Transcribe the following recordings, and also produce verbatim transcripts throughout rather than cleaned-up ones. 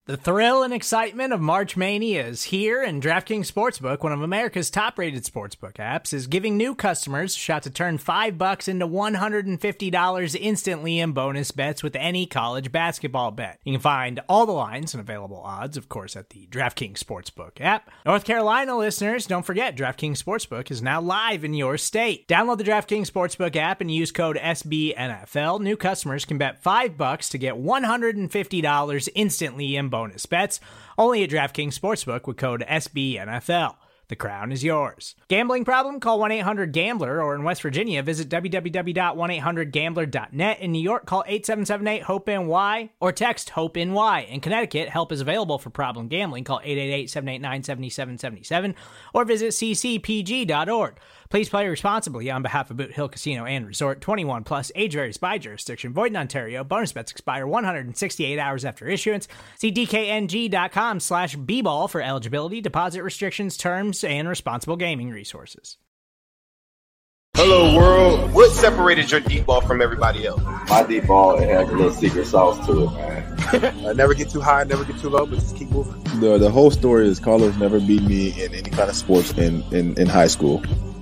The thrill and excitement of March Mania is here, and DraftKings Sportsbook, one of America's top-rated sportsbook apps, is giving new customers a shot to turn five bucks into one hundred fifty dollars instantly in bonus bets with any college basketball bet. You can find all the lines and available odds, of course, at the DraftKings Sportsbook app. North Carolina listeners, don't forget, DraftKings Sportsbook is now live in your state. Download the DraftKings Sportsbook app and use code S B N F L. New customers can bet five bucks to get one hundred fifty dollars instantly in bonus bets, only at DraftKings Sportsbook with code S B N F L. The crown is yours. Gambling problem? Call one eight hundred gambler, or in West Virginia, visit w w w dot one eight hundred gambler dot net. In New York, call eight seven seven eight hope N Y or text HOPE-NY. In Connecticut, help is available for problem gambling. Call eight eight eight, seven eight nine, seven seven seven seven or visit c c p g dot org. Please play responsibly on behalf of Boot Hill Casino and Resort. twenty-one plus, age varies by jurisdiction. Void in Ontario. Bonus bets expire one hundred sixty-eight hours after issuance. See d k n g dot com slash b ball for eligibility, deposit restrictions, terms, and responsible gaming resources. Hello, world. What separated your deep ball from everybody else? My deep ball, it has a little secret sauce to it, man. I never get too high, never get too low, but just keep moving. The the whole story is Carlos never beat me in any kind of sports in, in, in high school.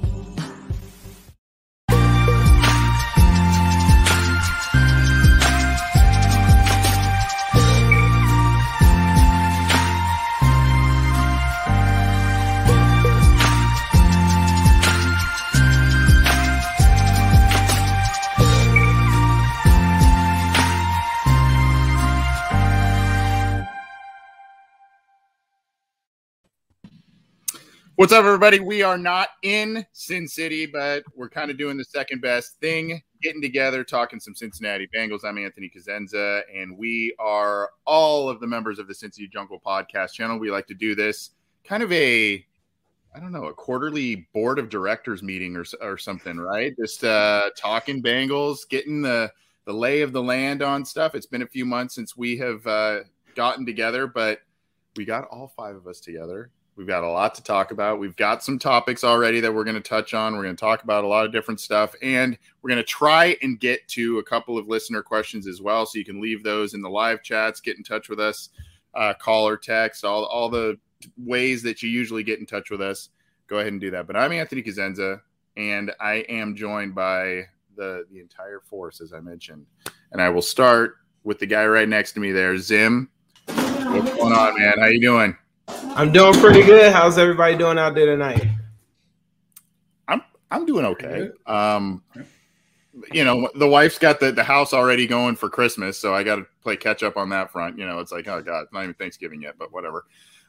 What's up, everybody? We are not in Sin City, but we're kind of doing the second best thing, getting together, talking some Cincinnati Bengals. I'm Anthony Cosenza, and we are all of the members of the Cincy Jungle podcast channel. We like to do this kind of a, I don't know, a quarterly board of directors meeting or, or something, right? Just uh, talking Bengals, getting the, the lay of the land on stuff. It's been a few months since we have uh, gotten together, but we got all five of us together. We've got a lot to talk about. We've got some topics already that we're going to touch on. We're going to talk about a lot of different stuff, and we're going to try and get to a couple of listener questions as well. So you can leave those in the live chats, get in touch with us, uh, call or text, all, all the ways that you usually get in touch with us. Go ahead and do that. But I'm Anthony Cosenza, and I am joined by the, the entire force, as I mentioned. And I will start with the guy right next to me there, Zim. What's going on, man? How you doing? I'm doing pretty good. How's everybody doing out there tonight? I'm I'm doing okay. Um, you know, the wife's got the, the house already going for Christmas, so I got to play catch up on that front. You know, it's like, oh God, it's not even Thanksgiving yet, but whatever.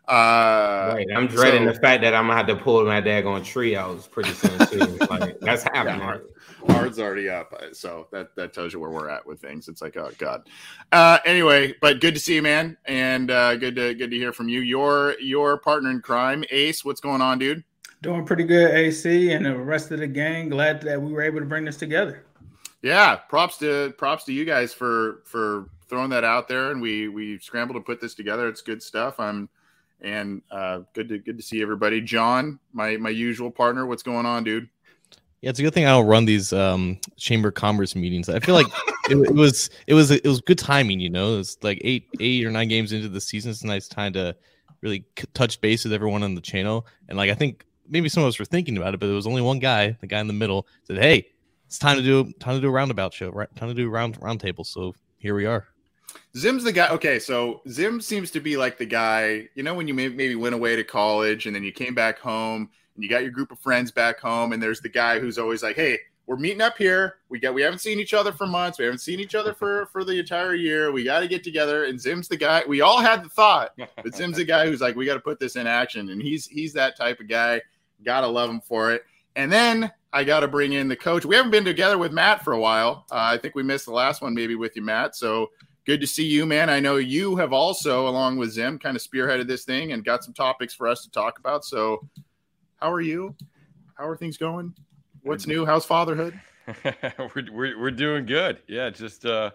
Uh, right. I'm dreading so, the fact that I'm gonna have to pull my daggone tree out pretty soon too. Like, that's happening. Yeah, hard, hard's already up, so that that tells you where we're at with things. It's like, oh God. Uh, anyway, but good to see you, man, and uh, good to good to hear from you. Your your partner in crime, Ace. What's going on, dude? Doing pretty good, A C, and the rest of the gang. Glad that we were able to bring this together. Yeah, props to props to you guys for for throwing that out there, and we we scrambled to put this together. It's good stuff. I'm. And uh, good to good to see everybody. John, my my usual partner, what's going on, dude? Yeah, it's a good thing I don't run these um, chamber of commerce meetings. I feel like it, it was it was it was good timing. You know, it's like eight eight or nine games into the season. It's a nice time to really c- touch base with everyone on the channel. And like I think maybe some of us were thinking about it, but there was only one guy, the guy in the middle, said, "Hey, it's time to do time to do a roundabout show, right? Time to do round round table." So here we are. Zim's the guy. Okay, so Zim seems to be like the guy, you know, when you may, maybe went away to college and then you came back home and you got your group of friends back home, and there's the guy who's always like, hey, we're meeting up here. We got we haven't seen each other for months. We haven't seen each other for, for the entire year. We got to get together. And Zim's the guy. We all had the thought, but Zim's the guy who's like, we got to put this in action. And he's he's that type of guy. Gotta love him for it. And then I got to bring in the coach. We haven't been together with Matt for a while. Uh, I think we missed the last one maybe with you, Matt. So good to see you, man. I know you have also, along with Zim, kind of spearheaded this thing and got some topics for us to talk about. So how are you? How are things going? What's new? How's fatherhood? we're, we're we're doing good. Yeah, just uh,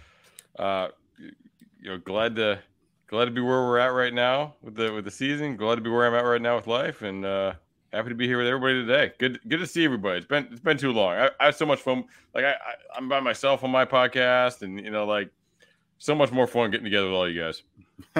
uh, you know, glad to glad to be where we're at right now with the with the season. Glad to be where I'm at right now with life, and uh, happy to be here with everybody today. Good good to see everybody. It's been it's been too long. I, I have so much fun. Like I, I I'm by myself on my podcast, and you know, like. so much more fun getting together with all you guys.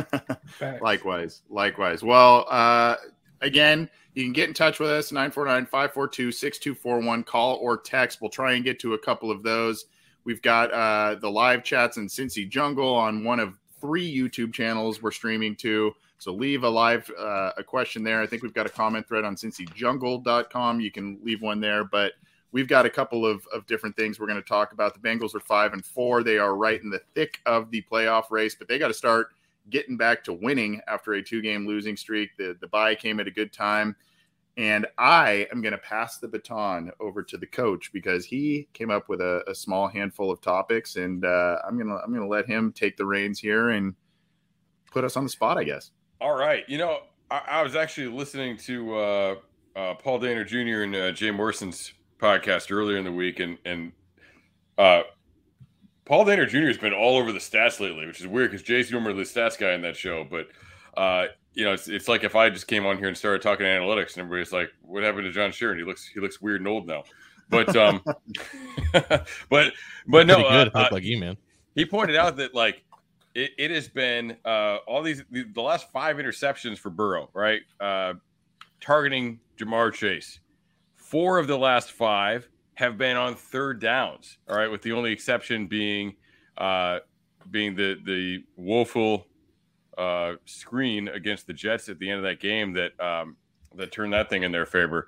Likewise. Likewise. Well, uh, again, you can get in touch with us, nine four nine, five four two, six two four one. Call or text. We'll try and get to a couple of those. We've got uh, the live chats in Cincy Jungle on one of three YouTube channels we're streaming to. So leave a live uh, a question there. I think we've got a comment thread on cincy jungle dot com. You can leave one there. But we've got a couple of, of different things we're going to talk about. The Bengals are five and four. They are right in the thick of the playoff race, but they got to start getting back to winning after a two-game losing streak. The, the bye came at a good time. And I am going to pass the baton over to the coach because he came up with a, a small handful of topics, and uh, I'm going to I'm going to let him take the reins here and put us on the spot, I guess. All right. You know, I, I was actually listening to uh, uh, Paul Dehner Junior and uh, Jay Morrison's podcast earlier in the week, and and uh, Paul Dehner Junior has been all over the stats lately, which is weird because Jay's normally the stats guy in that show. But uh, you know, it's it's like if I just came on here and started talking analytics, and everybody's like, "What happened to John Sheeran? He looks he looks weird and old now." But um, but but no, good. Uh, like you, man. He pointed out that like. It, it has been uh, all these the, the last five interceptions for Burrow, right? Uh, targeting Jamar Chase. Four of the last five have been on third downs. All right, with the only exception being uh, being the the woeful uh, screen against the Jets at the end of that game that um, that turned that thing in their favor.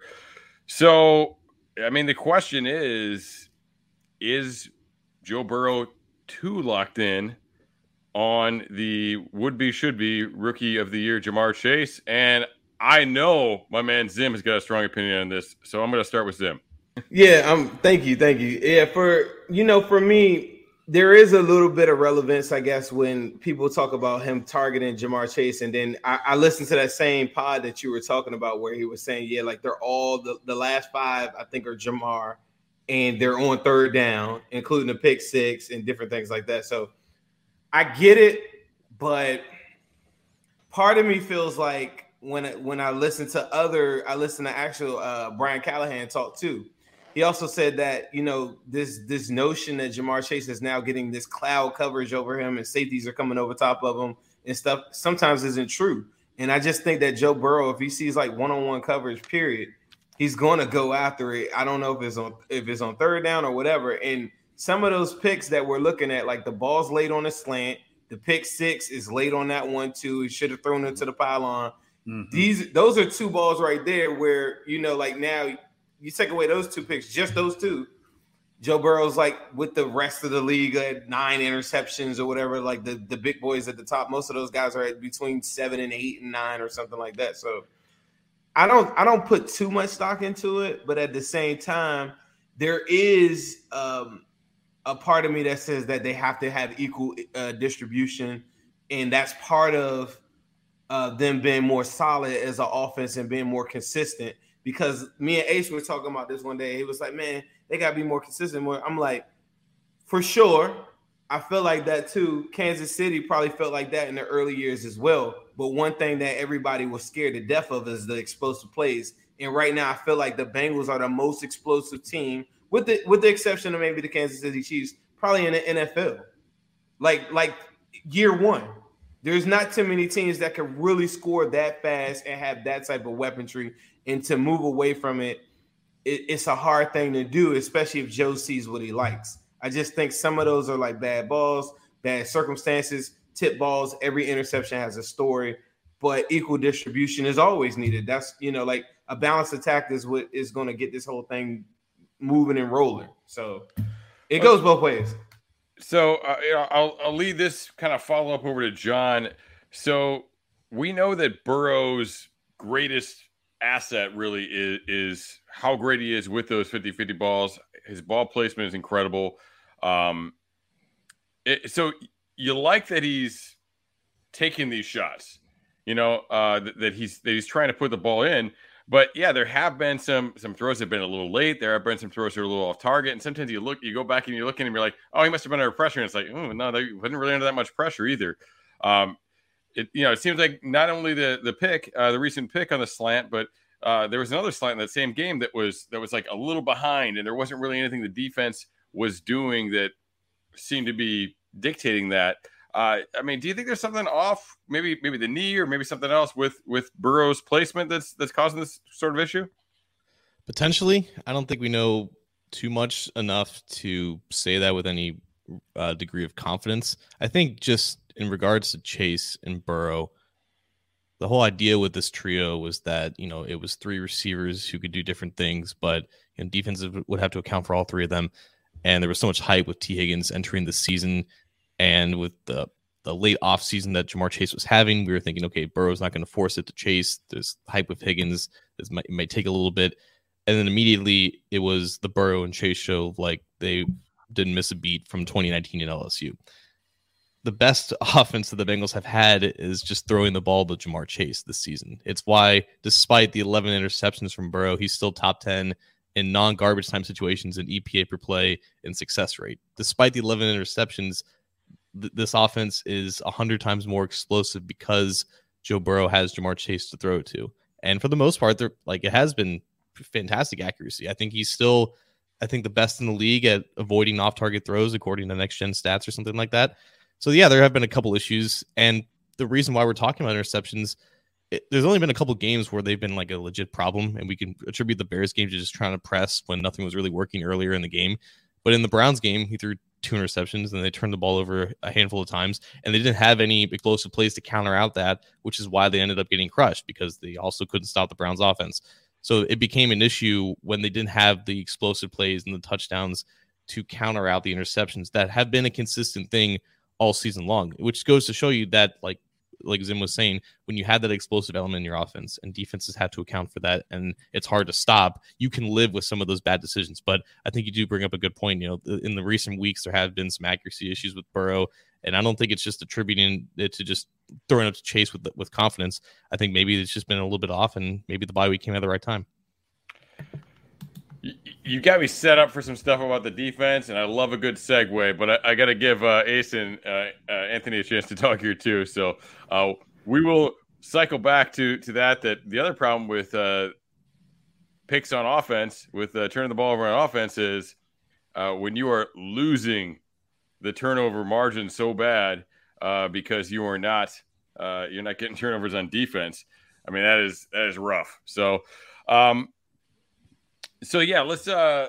So, I mean, the question is: is Joe Burrow too locked in on the would-be, should-be Rookie of the Year, Jamar Chase? And I know my man Zim has got a strong opinion on this, so I'm going to start with Zim. Yeah, um, thank you, thank you. Yeah, for, you know, for me, there is a little bit of relevance, I guess, when people talk about him targeting Jamar Chase. And then I, I listened to that same pod that you were talking about where he was saying, yeah, like they're all, the, the last five, I think, are Jamar, and they're on third down, including the pick six and different things like that. So I get it, but part of me feels like when when I listen to other, I listen to actual uh, Brian Callahan talk too. He also said that, you know, this this notion that Jamar Chase is now getting this cloud coverage over him and safeties are coming over top of him and stuff sometimes isn't true. And I just think that Joe Burrow, if he sees like one-on-one coverage, period, he's going to go after it. I don't know if it's on if it's on third down or whatever. And some of those picks that we're looking at, like the ball's late on a slant, the pick six is late on that one too. He should have thrown it to the pylon. Mm-hmm. These, those are two balls right there where, you know, like now you take away those two picks, just those two. Joe Burrow's like with the rest of the league at nine interceptions or whatever. Like the, the big boys at the top, most of those guys are at between seven and eight and nine or something like that. So I don't, I don't put too much stock into it, but at the same time, there is um, a part of me that says that they have to have equal uh, distribution, and that's part of uh, them being more solid as an offense and being more consistent. Because me and Ace were talking about this one day. He was like, man, they got to be more consistent. More. I'm like, for sure. I feel like that too. Kansas City probably felt like that in the early years as well. But one thing that everybody was scared to death of is the explosive plays. And right now I feel like the Bengals are the most explosive team, with the with the exception of maybe the Kansas City Chiefs, probably in the N F L. Like, like year one. There's not too many teams that can really score that fast and have that type of weaponry. And to move away from it, it, it's a hard thing to do, especially if Joe sees what he likes. I just think some of those are like bad balls, bad circumstances, tip balls. Every interception has a story, but equal distribution is always needed. That's, you know, like a balanced attack is what is going to get this whole thing moving and rolling. So it goes both ways. So uh, you know, I'll I'll lead this kind of follow up over to John. So we know that Burrow's greatest asset really is, is how great he is with those fifty-fifty balls. His ball placement is incredible. Um, it, so you like that he's taking these shots, you know, uh, that, that he's that he's trying to put the ball in. But yeah, there have been some some throws that have been a little late. There have been some throws that are a little off target. And sometimes you look, you go back and you look at him and you're like, oh, he must have been under pressure. And it's like, oh no, they wasn't really under that much pressure either. Um, it you know, it seems like not only the the pick, uh, the recent pick on the slant, but uh, there was another slant in that same game that was that was like a little behind, and there wasn't really anything the defense was doing that seemed to be dictating that. Uh, I mean, do you think there's something off? Maybe maybe the knee or maybe something else with with Burrow's placement that's that's causing this sort of issue? Potentially. I don't think we know too much enough to say that with any uh, degree of confidence. I think just in regards to Chase and Burrow, the whole idea with this trio was that, you know, it was three receivers who could do different things, but you know, defenses would have to account for all three of them. And there was so much hype with T. Higgins entering the season, and with the the late offseason that Ja'Marr Chase was having, we were thinking, okay, Burrow's not going to force it to Chase. There's hype with Higgins. This might, it might take a little bit. And then immediately it was the Burrow and Chase show. Like, they didn't miss a beat from twenty nineteen in L S U. The best offense that the Bengals have had is just throwing the ball to Ja'Marr Chase this season. It's why, despite the eleven interceptions from Burrow, he's still top ten in non-garbage time situations in E P A per play and success rate. Despite the eleven interceptions, th- this offense is one hundred times more explosive because Joe Burrow has Ja'Marr Chase to throw it to. And for the most part, they're like, it has been fantastic accuracy. I think he's still, I think, the best in the league at avoiding off-target throws, according to Next Gen Stats or something like that. So, yeah, there have been a couple issues. And the reason why we're talking about interceptions, it, there's only been a couple games where they've been like a legit problem. And we can attribute the Bears game to just trying to press when nothing was really working earlier in the game. But in the Browns game, he threw two interceptions and they turned the ball over a handful of times. And they didn't have any explosive plays to counter out that, which is why they ended up getting crushed, because they also couldn't stop the Browns offense. So it became an issue when they didn't have the explosive plays and the touchdowns to counter out the interceptions that have been a consistent thing all season long, which goes to show you that, like like Zim was saying, when you had that explosive element in your offense and defenses have to account for that, and it's hard to stop, you can live with some of those bad decisions. But I think you do bring up a good point. You know, in the recent weeks, there have been some accuracy issues with Burrow, and I don't think it's just attributing it to just throwing up to Chase with with confidence. I think maybe it's just been a little bit off, and maybe the bye week came at the right time. You got me set up for some stuff about the defense, and I love a good segue, but I, I got to give uh, Ace and uh, uh, Anthony a chance to talk here too. So uh, we will cycle back to to that. That the other problem with uh, picks on offense, with uh, turning the ball over on offense, is uh, when you are losing the turnover margin so bad uh, because you are not uh, you're not getting turnovers on defense. I mean, that is that is rough. So. Um, So, yeah, let's uh,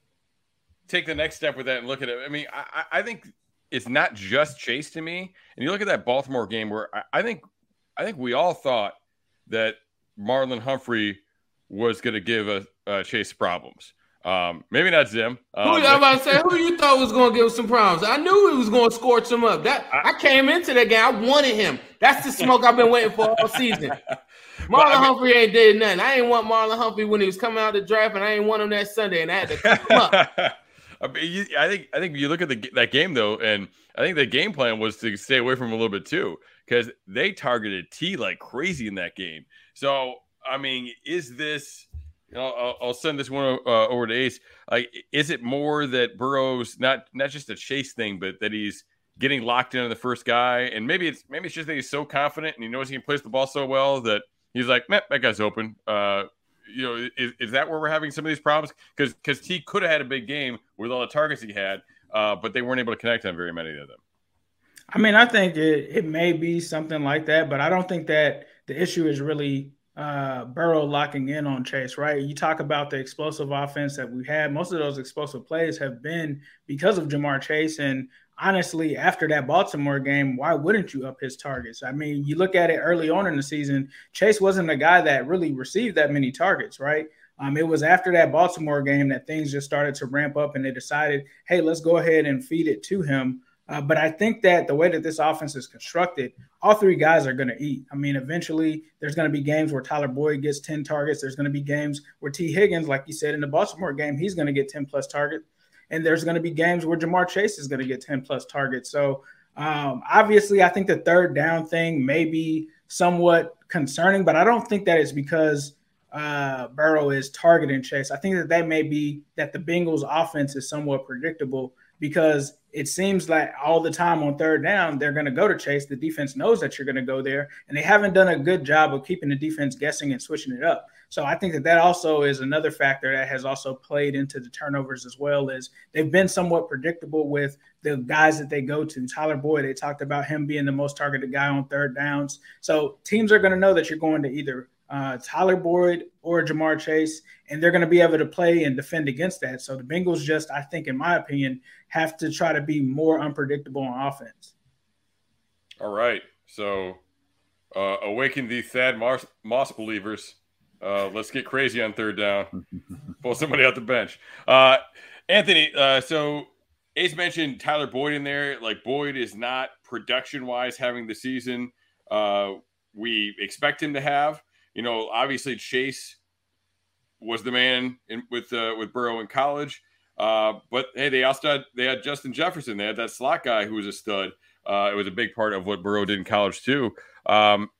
take the next step with that and look at it. I mean, I, I think it's not just Chase to me. And you look at that Baltimore game where I, I think I think we all thought that Marlon Humphrey was going to give a, uh, Chase problems. Um, maybe not Zim. Um, who, I'm about to say, who you thought was going to give him some problems? I knew he was going to scorch him up. That I, I came into that game. I wanted him. That's the smoke I've been waiting for all season. Marlon I mean, Humphrey ain't did nothing. I ain't want Marlon Humphrey when he was coming out of the draft, and I ain't want him that Sunday, and I had to come up. I, mean, you, I think I think you look at the, that game though, and I think the game plan was to stay away from him a little bit too, because they targeted T like crazy in that game. So I mean, is this? You know, I'll, I'll send this one uh, over to Ace. Like, is it more that Burrow's not not just a Chase thing, but that he's getting locked in on the first guy, and maybe it's maybe it's just that he's so confident and he knows he can place the ball so well that he's like, man, that guy's open. Uh, you know, is, is that where we're having some of these problems? Because because T could have had a big game with all the targets he had, uh, but they weren't able to connect on very many of them. I mean, I think it, it may be something like that, but I don't think that the issue is really uh, Burrow locking in on Chase, right? You talk about the explosive offense that we had. Most of those explosive plays have been because of Ja'Marr Chase. And honestly, after that Baltimore game, why wouldn't you up his targets? I mean, you look at it early on in the season, Chase wasn't a guy that really received that many targets, right? Um, it was after that Baltimore game that things just started to ramp up and they decided, hey, let's go ahead and feed it to him. Uh, but I think that the way that this offense is constructed, all three guys are going to eat. I mean, eventually there's going to be games where Tyler Boyd gets ten targets. There's going to be games where T. Higgins, like you said, in the Baltimore game, he's going to get ten plus targets. And there's going to be games where Ja'Marr Chase is going to get ten plus targets. So um, obviously I think the third down thing may be somewhat concerning, but I don't think that it's because uh, Burrow is targeting Chase. I think that that may be that the Bengals offense is somewhat predictable, because it seems like all the time on third down, they're going to go to Chase. The defense knows that you're going to go there, and they haven't done a good job of keeping the defense guessing and switching it up. So I think that that also is another factor that has also played into the turnovers as well, is they've been somewhat predictable with the guys that they go to. Tyler Boyd, they talked about him being the most targeted guy on third downs. So teams are going to know that you're going to either uh, Tyler Boyd or Ja'Marr Chase, and they're going to be able to play and defend against that. So the Bengals just, I think, in my opinion, have to try to be more unpredictable on offense. All right. So uh, awaken the Thad Moss, Moss believers. Uh, let's get crazy on third down. Pull somebody out the bench. Uh, Anthony, uh, so Ace mentioned Tyler Boyd in there. Like, Boyd is not production-wise having the season uh, we expect him to have. You know, obviously Chase was the man in, with uh, with Burrow in college. Uh, but, hey, they also had, they had Justin Jefferson. They had that slot guy who was a stud. Uh, it was a big part of what Burrow did in college too. Um,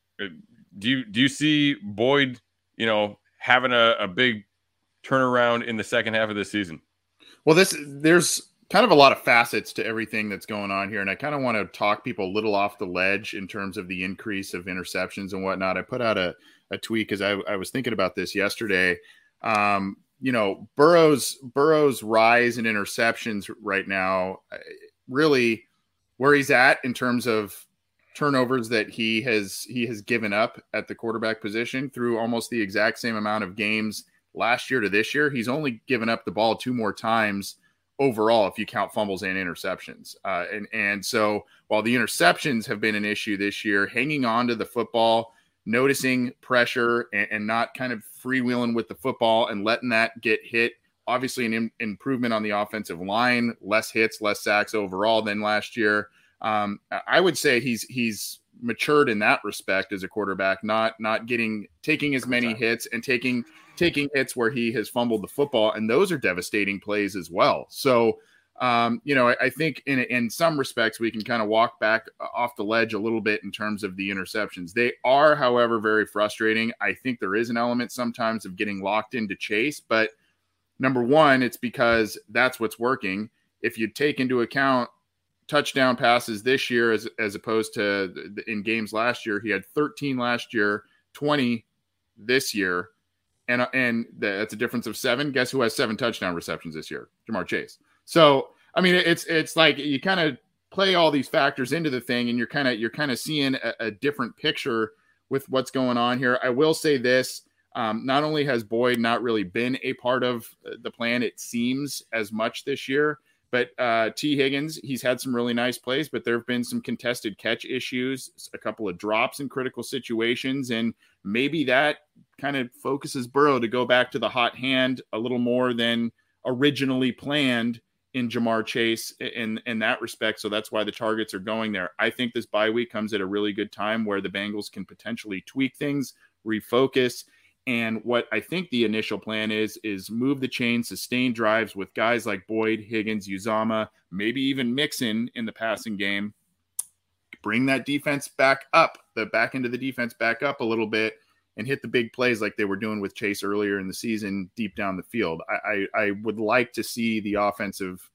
do you do you see Boyd, you know, having a, a big turnaround in the second half of this season? Well, this there's kind of a lot of facets to everything that's going on here, and I kind of want to talk people a little off the ledge in terms of the increase of interceptions and whatnot. I put out a, a tweet because I, I was thinking about this yesterday. Um, you know, Burrow's Burrow's rise in interceptions right now, really where he's at in terms of turnovers that he has he has given up at the quarterback position through almost the exact same amount of games last year to this year. He's only given up the ball two more times overall if you count fumbles and interceptions. Uh, and, and so while the interceptions have been an issue this year, hanging on to the football, noticing pressure and, and not kind of freewheeling with the football and letting that get hit. Obviously an im- improvement on the offensive line, less hits, less sacks overall than last year. Um, I would say he's he's matured in that respect as a quarterback, not not getting taking as many hits and taking taking hits where he has fumbled the football, and those are devastating plays as well. So, um, you know, I, I think in in some respects we can kind of walk back off the ledge a little bit in terms of the interceptions. They are, however, very frustrating. I think there is an element sometimes of getting locked into Chase, but number one, it's because that's what's working. If you take into account touchdown passes this year as as opposed to in games last year, he had thirteen last year, twenty this year, and and that's a difference of seven. Guess who has seven touchdown receptions this year? Ja'Marr Chase. So I mean, it's it's like you kind of play all these factors into the thing, and you're kind of you're kind of seeing a, a different picture with what's going on here. I will say this: um, not only has Boyd not really been a part of the plan, it seems as much this year. But uh, T. Higgins, he's had some really nice plays, but there have been some contested catch issues, a couple of drops in critical situations, and maybe that kind of focuses Burrow to go back to the hot hand a little more than originally planned in Ja'Marr Chase in, in that respect. So that's why the targets are going there. I think this bye week comes at a really good time where the Bengals can potentially tweak things, refocus. And what I think the initial plan is, is move the chain, sustain drives with guys like Boyd, Higgins, Uzomah, maybe even Mixon in the passing game. Bring that defense back up, the back end of the defense back up a little bit and hit the big plays like they were doing with Chase earlier in the season deep down the field. I, I, I would like to see the offensive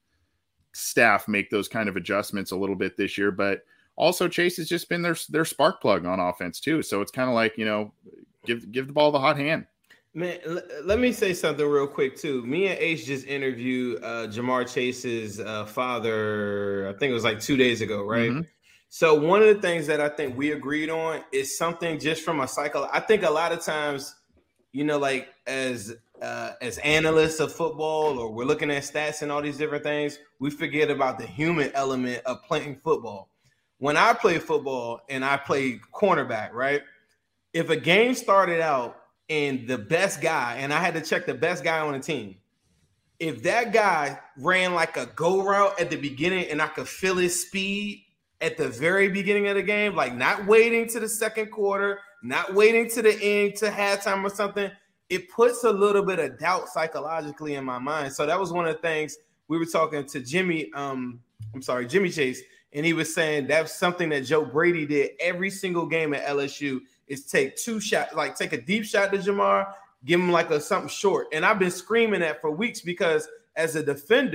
staff make those kind of adjustments a little bit this year. But also Chase has just been their, their spark plug on offense too. So it's kind of like, you know, Give give the ball the hot hand. Man, l- let me say something real quick, too. Me and Ace just interviewed uh, Ja'Marr Chase's uh, father, I think it was like two days ago, right? Mm-hmm. So one of the things that I think we agreed on is something just from a cycle. I think a lot of times, you know, like as uh, as analysts of football, or we're looking at stats and all these different things, we forget about the human element of playing football. When I play football and I play cornerback, right? If a game started out and the best guy, and I had to check the best guy on the team, if that guy ran like a go route at the beginning and I could feel his speed at the very beginning of the game, like not waiting to the second quarter, not waiting to the end, to halftime or something, it puts a little bit of doubt psychologically in my mind. So that was one of the things we were talking to Jimmy, um, I'm sorry, Jimmy Chase, and he was saying that's something that Joe Brady did every single game at L S U. Is take two shots, like take a deep shot to Ja'Marr, give him like a something short. And I've been screaming that for weeks because as a defender,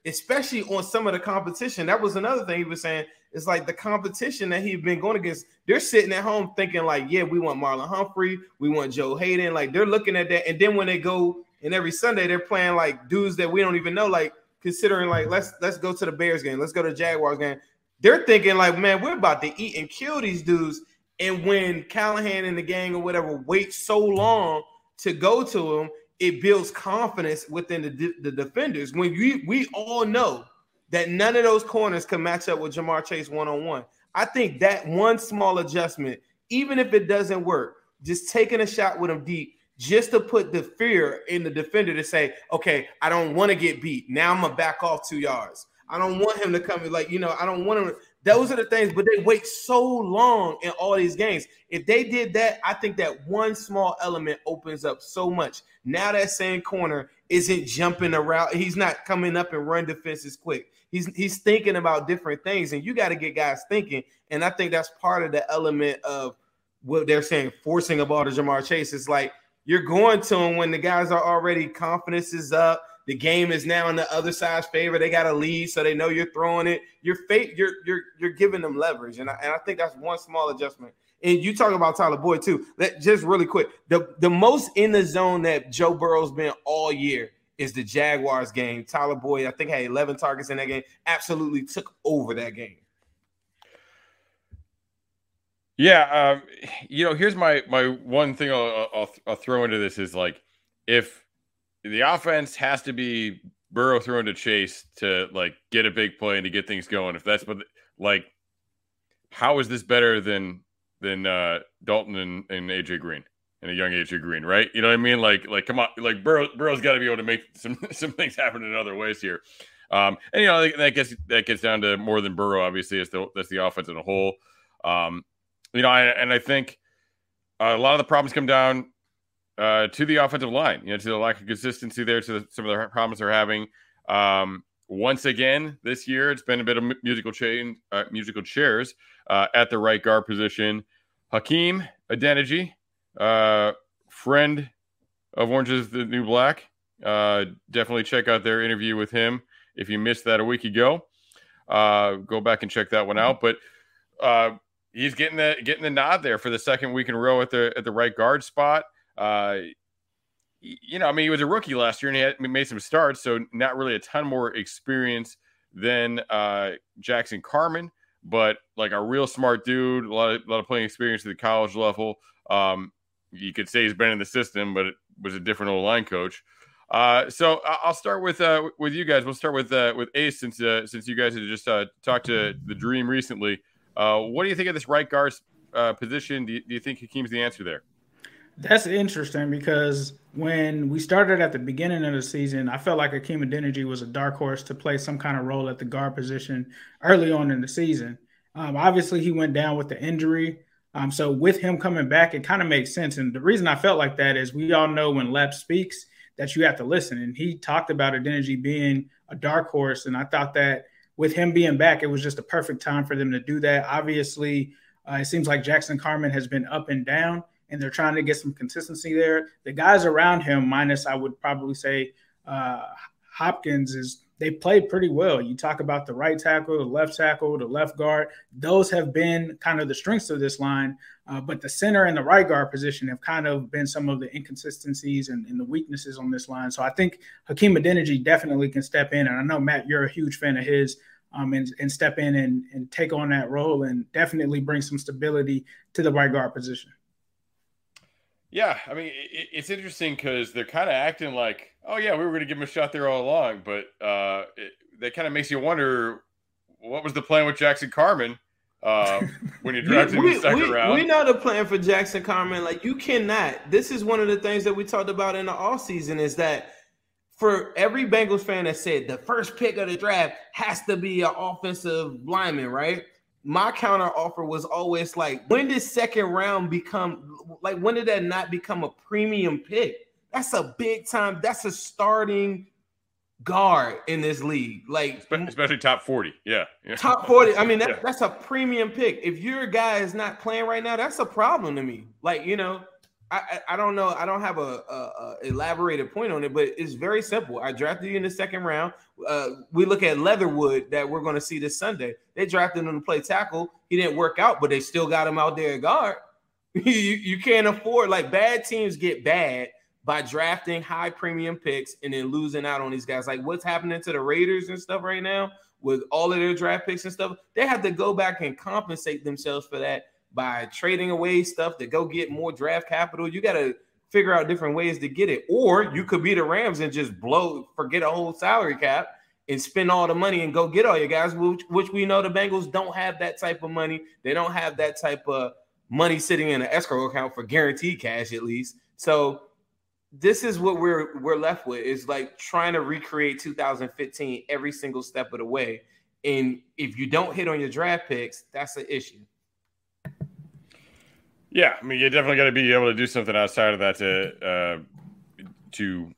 especially on some of the competition. That was another thing he was saying. It's like the competition that he's been going against, they're sitting at home thinking like, yeah, we want Marlon Humphrey, we want Joe Hayden. Like they're looking at that. And then when they go and every Sunday, they're playing like dudes that we don't even know, like considering like, let's let's go to the Bears game. Let's go to the Jaguars game. They're thinking like, man, we're about to eat and kill these dudes. And when Callahan and the gang or whatever wait so long to go to him, it builds confidence within the, the defenders. When we, we all know that none of those corners can match up with Ja'Marr Chase one-on-one. I think that one small adjustment, even if it doesn't work, just taking a shot with him deep, just to put the fear in the defender to say, okay, I don't want to get beat. Now I'm going to back off two yards. I don't want him to come in like, you know, I don't want him to – those are the things, but they wait so long in all these games. If they did that, I think that one small element opens up so much. Now that same corner isn't jumping around. He's not coming up and run defenses quick. He's he's thinking about different things, and you got to get guys thinking. And I think that's part of the element of what they're saying, forcing a ball to Ja'Marr Chase. It's like you're going to him when the guys are already, confidence is up. The game is now in the other side's favor. They got a lead, so they know you're throwing it. You're fake. You're you're you're giving them leverage, and I, and I think that's one small adjustment. And you talk about Tyler Boyd too. Let just really quick. The the most in the zone that Joe Burrow's been all year is the Jaguars game. Tyler Boyd, I think, had eleven targets in that game. Absolutely took over that game. Yeah, um, you know, here's my my one thing I'll, I'll I'll throw into this is like if the offense has to be Burrow throwing to Chase to like get a big play and to get things going. If that's what, like, how is this better than than uh, Dalton and, and A J Green and a young A J Green, right? You know what I mean? Like, like come on, like Burrow, Burrow's got to be able to make some some things happen in other ways here. Um, and you know that gets that gets down to more than Burrow. Obviously, it's the that's the offense as a whole. Um, you know, I, and I think a lot of the problems come down. Uh, to the offensive line, you know, to the lack of consistency there, to the, some of the problems they're having. Um, once again, this year, it's been a bit of musical chain, uh, musical chairs uh, at the right guard position. Hakeem Adeniji, uh, friend of Orange is the New Black. Uh, definitely check out their interview with him. If you missed that a week ago, uh, go back and check that one out. But uh, he's getting the getting the nod there for the second week in a row at the at the right guard spot. Uh, you know, I mean, he was a rookie last year and he had made some starts, so not really a ton more experience than uh, Jackson Carman, but like a real smart dude, a lot of, a lot of playing experience at the college level. Um, you could say he's been in the system, but it was a different old line coach. Uh, so I'll start with uh, with you guys. We'll start with uh, with Ace since uh, since you guys had just uh, talked to the Dream recently. Uh, what do you think of this right guard uh, position? Do you, do you think Hakeem's the answer there? That's interesting because when we started at the beginning of the season, I felt like Hakeem Adeniji was a dark horse to play some kind of role at the guard position early on in the season. Um, obviously, he went down with the injury. Um, so with him coming back, it kind of makes sense. And the reason I felt like that is we all know when Lep speaks that you have to listen. And he talked about Adeniji being a dark horse. And I thought that with him being back, it was just a perfect time for them to do that. Obviously, uh, it seems like Jackson Carman has been up and down, and they're trying to get some consistency there. The guys around him, minus I would probably say uh, Hopkins, is they played pretty well. You talk about the right tackle, the left tackle, the left guard. Those have been kind of the strengths of this line. Uh, but the center and the right guard position have kind of been some of the inconsistencies and, and the weaknesses on this line. So I think Hakeem Adeniji definitely can step in. And I know, Matt, you're a huge fan of his, um, and, and step in and, and take on that role and definitely bring some stability to the right guard position. Yeah, I mean, it, it's interesting because they're kind of acting like, oh, yeah, we were going to give him a shot there all along. But uh, it, that kind of makes you wonder, what was the plan with Jackson Carman uh, when you drafted we, him in the second we, round? We know the plan for Jackson Carman. Like, you cannot. This is one of the things that we talked about in the offseason is that for every Bengals fan that said the first pick of the draft has to be an offensive lineman, right? My counter offer was always like, when did second round become, like, when did that not become a premium pick? That's a big time. That's a starting guard in this league. Like, especially top forty. Yeah. yeah. Top forty. I mean, that, yeah. that's a premium pick. If your guy is not playing right now, that's a problem to me. Like, you know, I, I don't know. I don't have a, a, a elaborated point on it, but it's very simple. I drafted you in the second round. Uh, we look at Leatherwood that we're going to see this Sunday. They drafted him to play tackle. He didn't work out, but they still got him out there at guard. you, you can't afford, like, bad teams get bad by drafting high premium picks and then losing out on these guys. Like what's happening to the Raiders and stuff right now with all of their draft picks and stuff. They have to go back and compensate themselves for that by trading away stuff to go get more draft capital. You got to figure out different ways to get it. Or you could be the Rams and just blow, forget a whole salary cap and spend all the money and go get all your guys, which, which we know the Bengals don't have that type of money. They don't have that type of money sitting in an escrow account for guaranteed cash, at least. So this is what we're we're left with, is like trying to recreate two thousand fifteen every single step of the way. And if you don't hit on your draft picks, that's an issue. Yeah, I mean, you definitely got to be able to do something outside of that to uh, to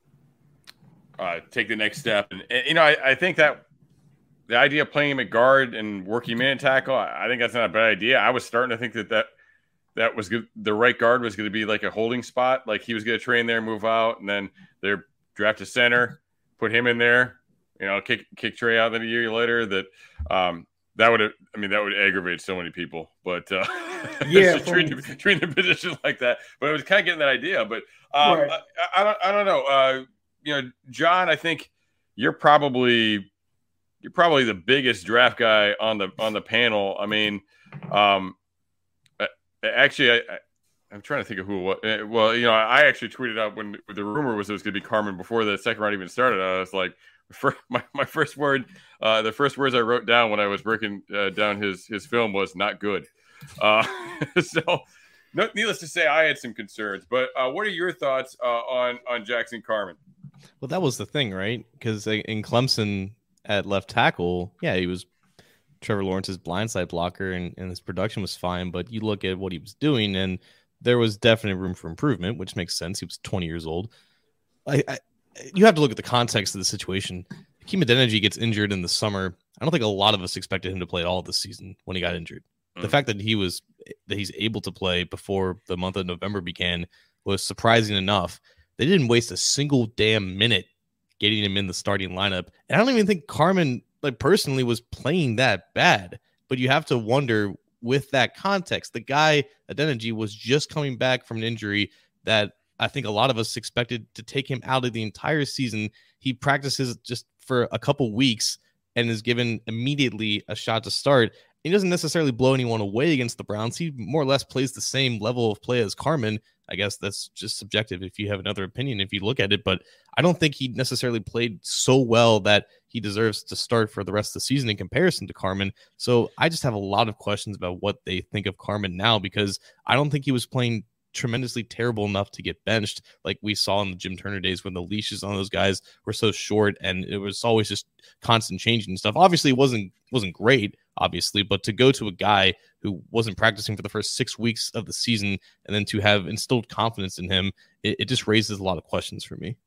uh, take the next step. And, and you know, I, I think that the idea of playing him at guard and working man tackle, I, I think that's not a bad idea. I was starting to think that that, that was good. The right guard was going to be like a holding spot, like he was going to train there, move out, and then they're draft a center, put him in there. You know, kick kick Trey out. Then a year later, that um, that would I mean that would aggravate so many people. But uh, yeah, treat, the, treat the position like that. But I was kind of getting that idea. But um, right. I, I don't I don't know. Uh, you know, John, I think you're probably you're probably the biggest draft guy on the on the panel. I mean, um, actually, I, I I'm trying to think of who it was. Well, you know, I actually tweeted out when the rumor was it was going to be Carmen before the second round even started. I was like. For my, my first word, uh, the first words I wrote down when I was breaking uh, down his his film was not good. Uh, so, no, needless to say, I had some concerns. But uh, what are your thoughts uh, on on Jackson Carman? Well, that was the thing, right? Because in Clemson at left tackle, yeah, he was Trevor Lawrence's blindside blocker, and, and his production was fine. But you look at what he was doing, and there was definite room for improvement, which makes sense. He was twenty years old. I. I You have to look at the context of the situation. Hakeem Adeniji gets injured in the summer. I don't think a lot of us expected him to play at all this season when he got injured. Mm. The fact that he was that he's able to play before the month of November began was surprising enough. They didn't waste a single damn minute getting him in the starting lineup. And I don't even think Carman, like personally, was playing that bad. But you have to wonder with that context, the guy Adeniji was just coming back from an injury that I think a lot of us expected to take him out of the entire season. He practices just for a couple weeks and is given immediately a shot to start. He doesn't necessarily blow anyone away against the Browns. He more or less plays the same level of play as Carman. I guess that's just subjective if you have another opinion, if you look at it. But I don't think he necessarily played so well that he deserves to start for the rest of the season in comparison to Carman. So I just have a lot of questions about what they think of Carman now, because I don't think he was playing tremendously terrible enough to get benched like we saw in the Jim Turner days when the leashes on those guys were so short and it was always just constant changing stuff. Obviously it wasn't wasn't great, obviously, but to go to a guy who wasn't practicing for the first six weeks of the season and then to have instilled confidence in him, it, it just raises a lot of questions for me.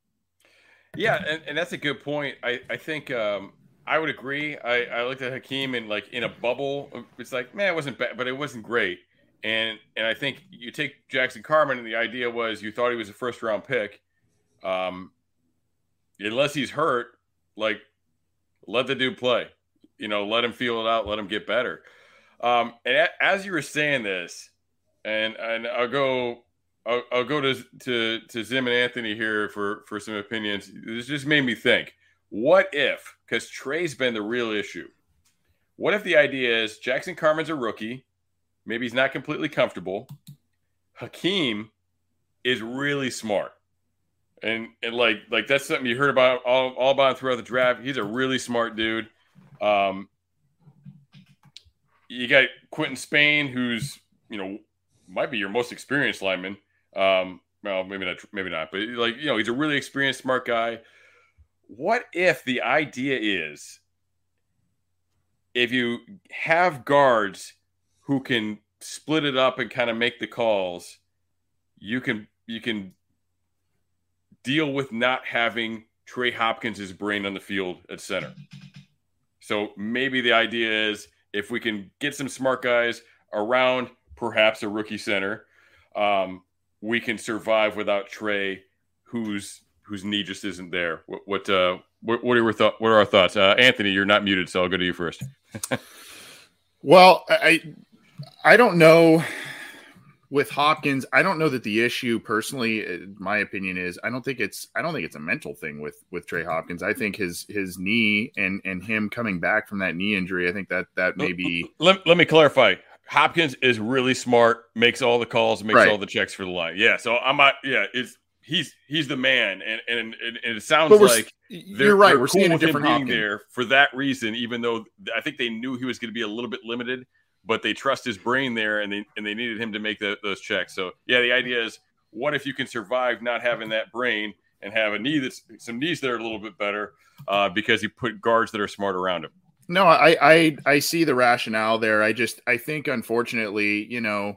Yeah, and, and that's a good point. I, I think um, I would agree. I, I looked at Hakeem and like in a bubble, it's like, man, it wasn't bad, but it wasn't great. And and I think you take Jackson Carman, and the idea was you thought he was a first round pick. Um, unless he's hurt, like let the dude play. You know, let him feel it out, let him get better. Um, and a, as you were saying this, and and I'll go I'll, I'll go to to to Zim and Anthony here for for some opinions. This just made me think: what if? Because Trey's been the real issue. What if the idea is Jackson Carman's a rookie? Maybe he's not completely comfortable. Hakeem is really smart. And and like like that's something you heard about all, all about him throughout the draft. He's a really smart dude. Um, you got Quentin Spain, who's, you know, might be your most experienced lineman. Um, well, maybe not, maybe not, but like, you know, he's a really experienced, smart guy. What if the idea is if you have guards who can split it up and kind of make the calls, you can you can deal with not having Trey Hopkins' brain on the field at center. So maybe the idea is if we can get some smart guys around perhaps a rookie center, um, we can survive without Trey, whose whose knee just isn't there. What what uh, what, what are your thoughts? What are our thoughts? Uh, Anthony, you're not muted, so I'll go to you first. Well, I I don't know with Hopkins. I don't know that the issue personally, my opinion is, I don't think it's I don't think it's a mental thing with with Trey Hopkins. I think his his knee and and him coming back from that knee injury, I think that that may be. Let, let me clarify. Hopkins is really smart, makes all the calls, makes Right. all the checks for the line. Yeah, so I'm not. Yeah, it's he's he's the man, and and, and, and it sounds But we're- like you're they're, right, they're we're cool seeing a with him different being Hopkins. there for that reason. Even though I think they knew he was going to be a little bit limited, but they trust his brain there, and they and they needed him to make the, those checks. So yeah, the idea is, what if you can survive not having that brain and have a knee that's some knees that are a little bit better uh, because he put guards that are smart around him. No, I, I I see the rationale there. I just I think unfortunately, you know,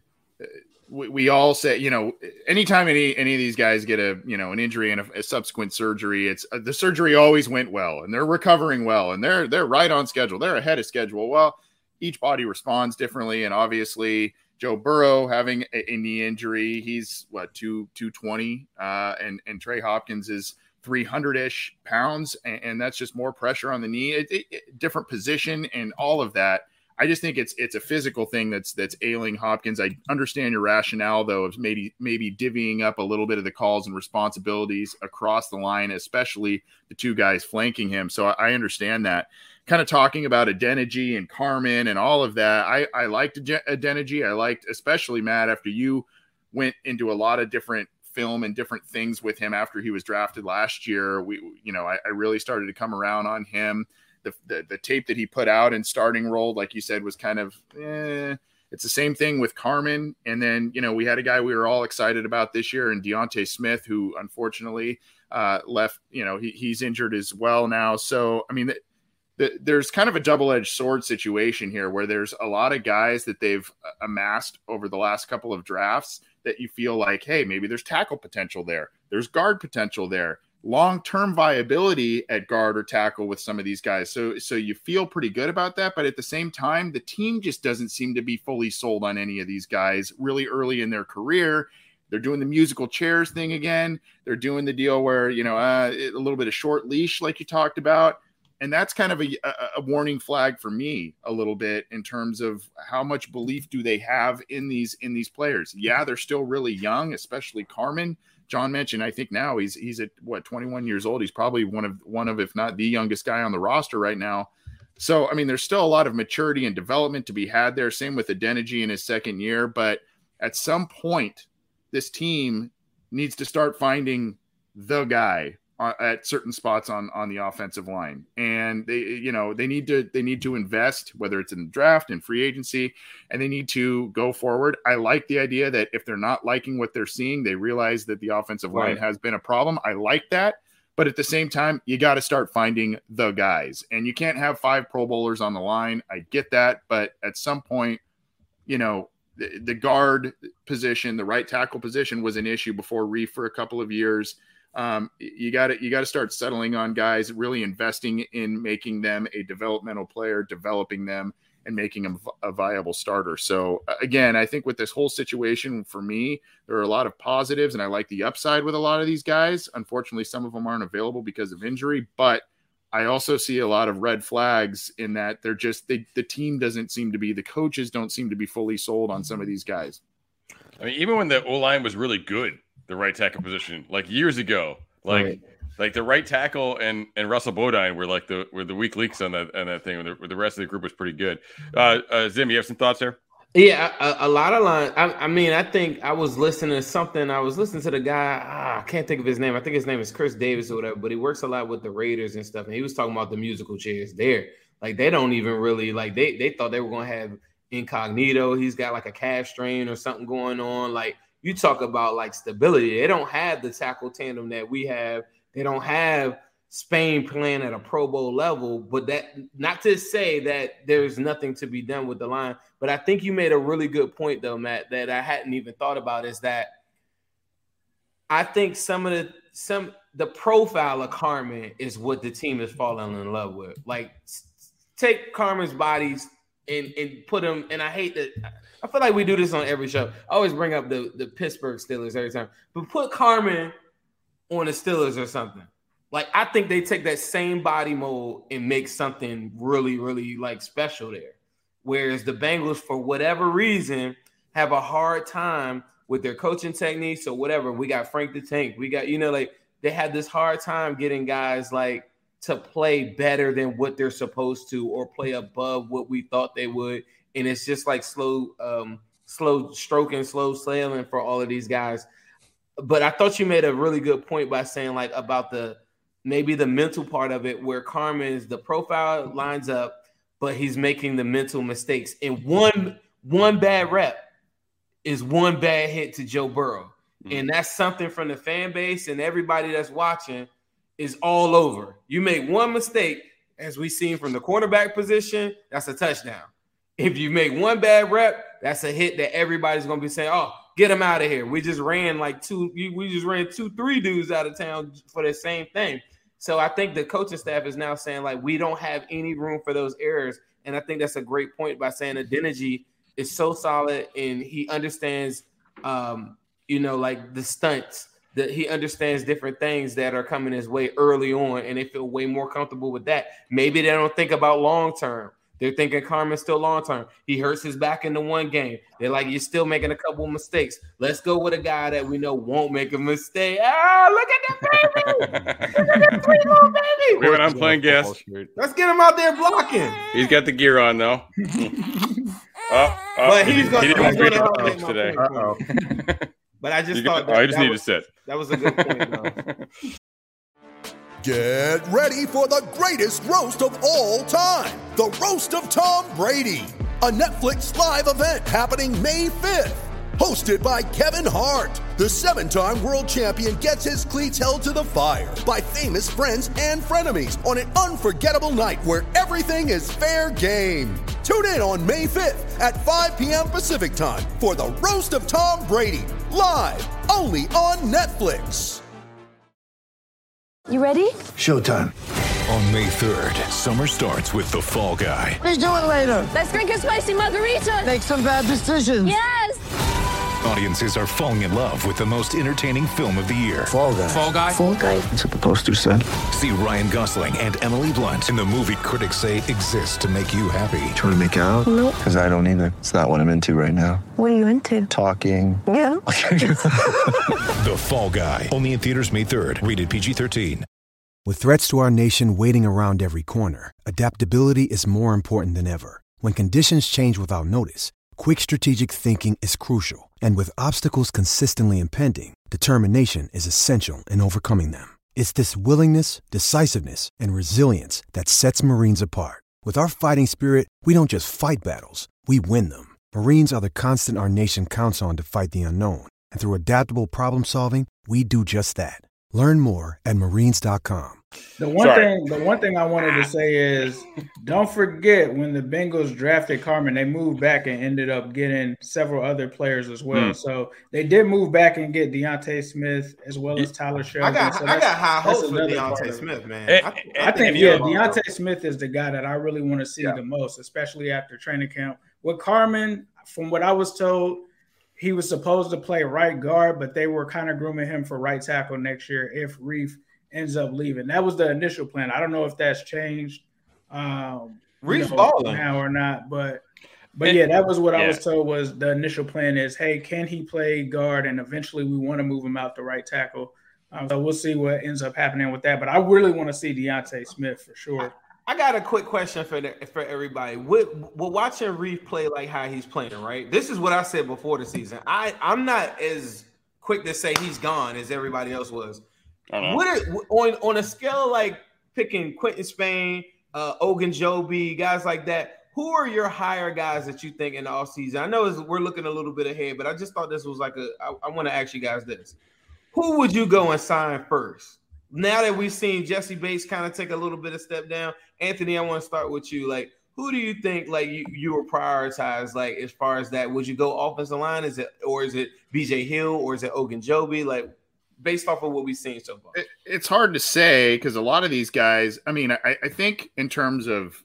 we, we all say, you know, anytime any any of these guys get a you know an injury and a, a subsequent surgery, it's uh, the surgery always went well and they're recovering well and they're they're right on schedule. They're ahead of schedule. Well, each body responds differently, and obviously Joe Burrow having a, a knee injury, he's what two two twenty, uh, and and Trey Hopkins is three hundred-ish pounds, and, and that's just more pressure on the knee. It, it, it, different position and all of that. I just think it's it's a physical thing that's that's ailing Hopkins. I understand your rationale though of maybe maybe divvying up a little bit of the calls and responsibilities across the line, especially the two guys flanking him. So I, I understand that. Kind of talking about Adeniji and Carmen and all of that. I I liked Adeniji. I liked especially Matt after you went into a lot of different film and different things with him after he was drafted last year. We, you know, I, I really started to come around on him. The, the the tape that he put out in starting role, like you said, was kind of, eh. It's the same thing with Carmen. And then, you know, we had a guy we were all excited about this year in Deontay Smith, who unfortunately uh, left, you know, he, he's injured as well now. So, I mean, the, the, there's kind of a double-edged sword situation here where there's a lot of guys that they've amassed over the last couple of drafts that you feel like, hey, maybe there's tackle potential there. There's guard potential there. Long-term viability at guard or tackle with some of these guys. So, so you feel pretty good about that. But at the same time, the team just doesn't seem to be fully sold on any of these guys really early in their career. They're doing the musical chairs thing again. They're doing the deal where, you know, uh, a little bit of short leash like you talked about. And that's kind of a, a, a warning flag for me a little bit in terms of how much belief do they have in these in these players. Yeah, they're still really young, especially Carmen. John mentioned, I think now he's he's at what twenty-one years old. He's probably one of one of, if not the youngest guy on the roster right now. So, I mean, there's still a lot of maturity and development to be had there. Same with Adeniji in his second year. But at some point, this team needs to start finding the guy at certain spots on on the offensive line, and they you know they need to they need to invest, whether it's in the draft and free agency, and they need to go forward. I like the idea that if they're not liking what they're seeing, they realize that the offensive line Right. has been a problem. I like that, but at the same time, you got to start finding the guys, and you can't have five Pro Bowlers on the line. I get that, but at some point, you know the, the guard position, the right tackle position was an issue before Reef for a couple of years. Um, you got to you got to start settling on guys, really investing in making them a developmental player, developing them, and making them a viable starter. So uh, again, I think with this whole situation, for me, there are a lot of positives, and I like the upside with a lot of these guys. Unfortunately, some of them aren't available because of injury, but I also see a lot of red flags in that they're just they, the team doesn't seem to be, the coaches don't seem to be fully sold on some of these guys. I mean, even when the O-line was really good, the right tackle position, like years ago, like Right. like the right tackle and, and Russell Bodine were like the were the weak links on that on that thing. Where the, where the rest of the group was pretty good. Uh, uh, Zim, you have some thoughts there? Yeah, a, a lot of lines. I, I mean, I think I was listening to something. I was listening to the guy. Ah, I can't think of his name. I think his name is Chris Davis or whatever. But he works a lot with the Raiders and stuff. And he was talking about the musical chairs there. Like they don't even really like. They they thought they were gonna have Incognito. He's got like a calf strain or something going on. Like you talk about like stability. They don't have the tackle tandem that we have. They don't have Spain playing at a Pro Bowl level, but that not to say that there's nothing to be done with the line. But I think you made a really good point though, Matt, that I hadn't even thought about is that I think some of the some the profile of Carmen is what the team is falling in love with. Like take Carmen's body's and and put them. And I hate that. I feel like we do this on every show. I always bring up the, the Pittsburgh Steelers every time. But put Carmen on the Steelers or something. Like, I think they take that same body mold and make something really, really, like, special there. Whereas the Bengals, for whatever reason, have a hard time with their coaching techniques or whatever. We got Frank the Tank. We got, you know, like, they had this hard time getting guys, like, to play better than what they're supposed to or play above what we thought they would. And it's just like slow, um, slow stroking, slow sailing for all of these guys. But I thought you made a really good point by saying like about the maybe the mental part of it, where Carmen's the profile lines up, but he's making the mental mistakes. And one one bad rep is one bad hit to Joe Burrow, mm-hmm. and that's something from the fan base and everybody that's watching is all over. You make one mistake, as we've seen from the quarterback position, that's a touchdown. If you make one bad rep, that's a hit that everybody's going to be saying, oh, get him out of here. We just ran like two, we just ran two, three dudes out of town for the same thing. So I think the coaching staff is now saying, like, we don't have any room for those errors. And I think that's a great point by saying Adeniji is so solid and he understands, um, you know, like the stunts, that he understands different things that are coming his way early on, and they feel way more comfortable with that. Maybe they don't think about long-term. They're thinking Carmen's still long-term. He hurts his back in the one game. They're like, you're still making a couple of mistakes. Let's go with a guy that we know won't make a mistake. Ah, look at that baby. Look at that sweet little baby. Wait, I'm playing gas. Let's get him out there blocking. He's got the gear on, though. oh, oh, but he's going he to help today. Uh-oh. But I just you thought got, that, oh, I just that need was, to sit. That was a good point, though. Get ready for the greatest roast of all time, the Roast of Tom Brady, a Netflix live event happening May fifth. Hosted by Kevin Hart, the seven-time world champion gets his cleats held to the fire by famous friends and frenemies on an unforgettable night where everything is fair game. Tune in on May fifth at five p.m. Pacific time for the Roast of Tom Brady, live only on Netflix. You ready? Showtime. On May third, summer starts with The Fall Guy. Let's do it later. Let's drink a spicy margarita. Make some bad decisions. Yes. Audiences are falling in love with the most entertaining film of the year. Fall Guy. Fall Guy. Fall Guy. That's what the poster said. See Ryan Gosling and Emily Blunt in the movie critics say exists to make you happy. Trying to make it out? Nope. Because I don't either. It's not what I'm into right now. What are you into? Talking. Yeah. The Fall Guy. Only in theaters May third. Rated P G thirteen. With threats to our nation waiting around every corner, adaptability is more important than ever. When conditions change without notice, quick strategic thinking is crucial. And with obstacles consistently impending, determination is essential in overcoming them. It's this willingness, decisiveness, and resilience that sets Marines apart. With our fighting spirit, we don't just fight battles, we win them. Marines are the constant our nation counts on to fight the unknown. And through adaptable problem solving, we do just that. Learn more at marines dot com. The one Sorry. thing, the one thing I wanted to say is, don't forget when the Bengals drafted Carmen, they moved back and ended up getting several other players as well. Mm. So they did move back and get Deontay Smith as well as Tyler Sheldon. I got, so I got high that's hopes for another part Deontay of it. Smith, man. Eh, I, eh, I I think, he yeah, is. Deontay Smith is the guy that I really want to see Yeah. the most, especially after training camp. With Carmen, from what I was told, he was supposed to play right guard, but they were kind of grooming him for right tackle next year if Reef ends up leaving. That was the initial plan. I don't know if that's changed um, Reef's you know, balling now or not, but but And- yeah, that was what I yeah. was told was the initial plan is, hey, can he play guard? And eventually we want to move him out to right tackle. Um, so we'll see what ends up happening with that. But I really want to see Deontay Smith for sure. I got a quick question for the, for everybody. With, with watching Reef play like how he's playing, right? This is what I said before the season. I, I'm not as quick to say he's gone as everybody else was. I don't know. What are, on, on a scale like picking Quentin Spain, uh, Ogunjobi, guys like that, who are your higher guys that you think in the offseason? I know it's, we're looking a little bit ahead, but I just thought this was like a – I, I want to ask you guys this. Who would you go and sign first? Now that we've seen Jesse Bates kind of take a little bit of step down, Anthony, I want to start with you. Like, who do you think like you, you were prioritized like as far as that? Would you go offensive line? Is it or is it B J Hill or is it Ogunjobi? Like, based off of what we've seen so far, It, it's hard to say because a lot of these guys. I mean, I, I think in terms of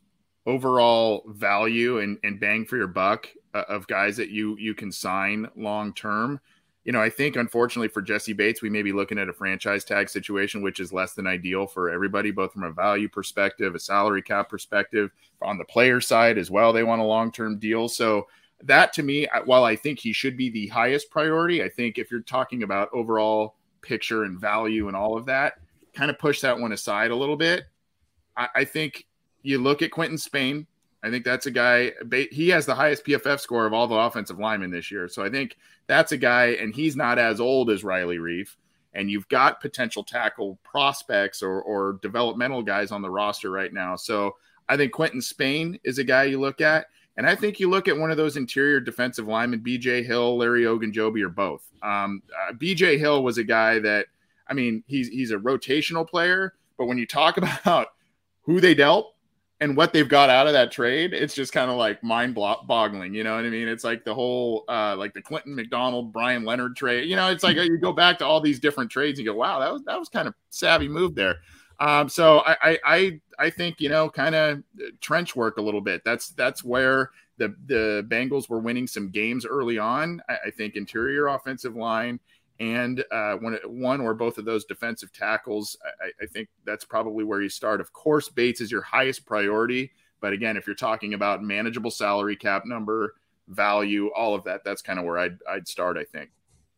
overall value and, and bang for your buck uh, of guys that you you can sign long term. You know, I think unfortunately for Jesse Bates, we may be looking at a franchise tag situation, which is less than ideal for everybody, both from a value perspective, a salary cap perspective, on the player side as well. They want a long-term deal. So that to me, while I think he should be the highest priority, I think if you're talking about overall picture and value and all of that, kind of push that one aside a little bit. I, I think you look at Quentin Spain. I think that's a guy, he has the highest P F F score of all the offensive linemen this year. So I think that's a guy, and he's not as old as Riley Reiff. And you've got potential tackle prospects or, or developmental guys on the roster right now. So I think Quentin Spain is a guy you look at. And I think you look at one of those interior defensive linemen, B J Hill, Larry Ogunjobi, or both. Um, uh, B J Hill was a guy that, I mean, he's he's a rotational player. But when you talk about who they dealt, and what they've got out of that trade, it's just kind of like mind-boggling. You know what I mean? It's like the whole, uh, like the Clinton McDonald, Brian Leonard trade. You know, it's like you go back to all these different trades and you go, wow, that was that was kind of savvy move there. Um, so I, I, I think, you know, kind of trench work a little bit. That's that's where the the Bengals were winning some games early on. I, I think interior offensive line and uh, one, one or both of those defensive tackles, I, I think that's probably where you start. Of course, Bates is your highest priority. But again, if you're talking about manageable salary cap number, value, all of that, that's kind of where I'd, I'd start, I think.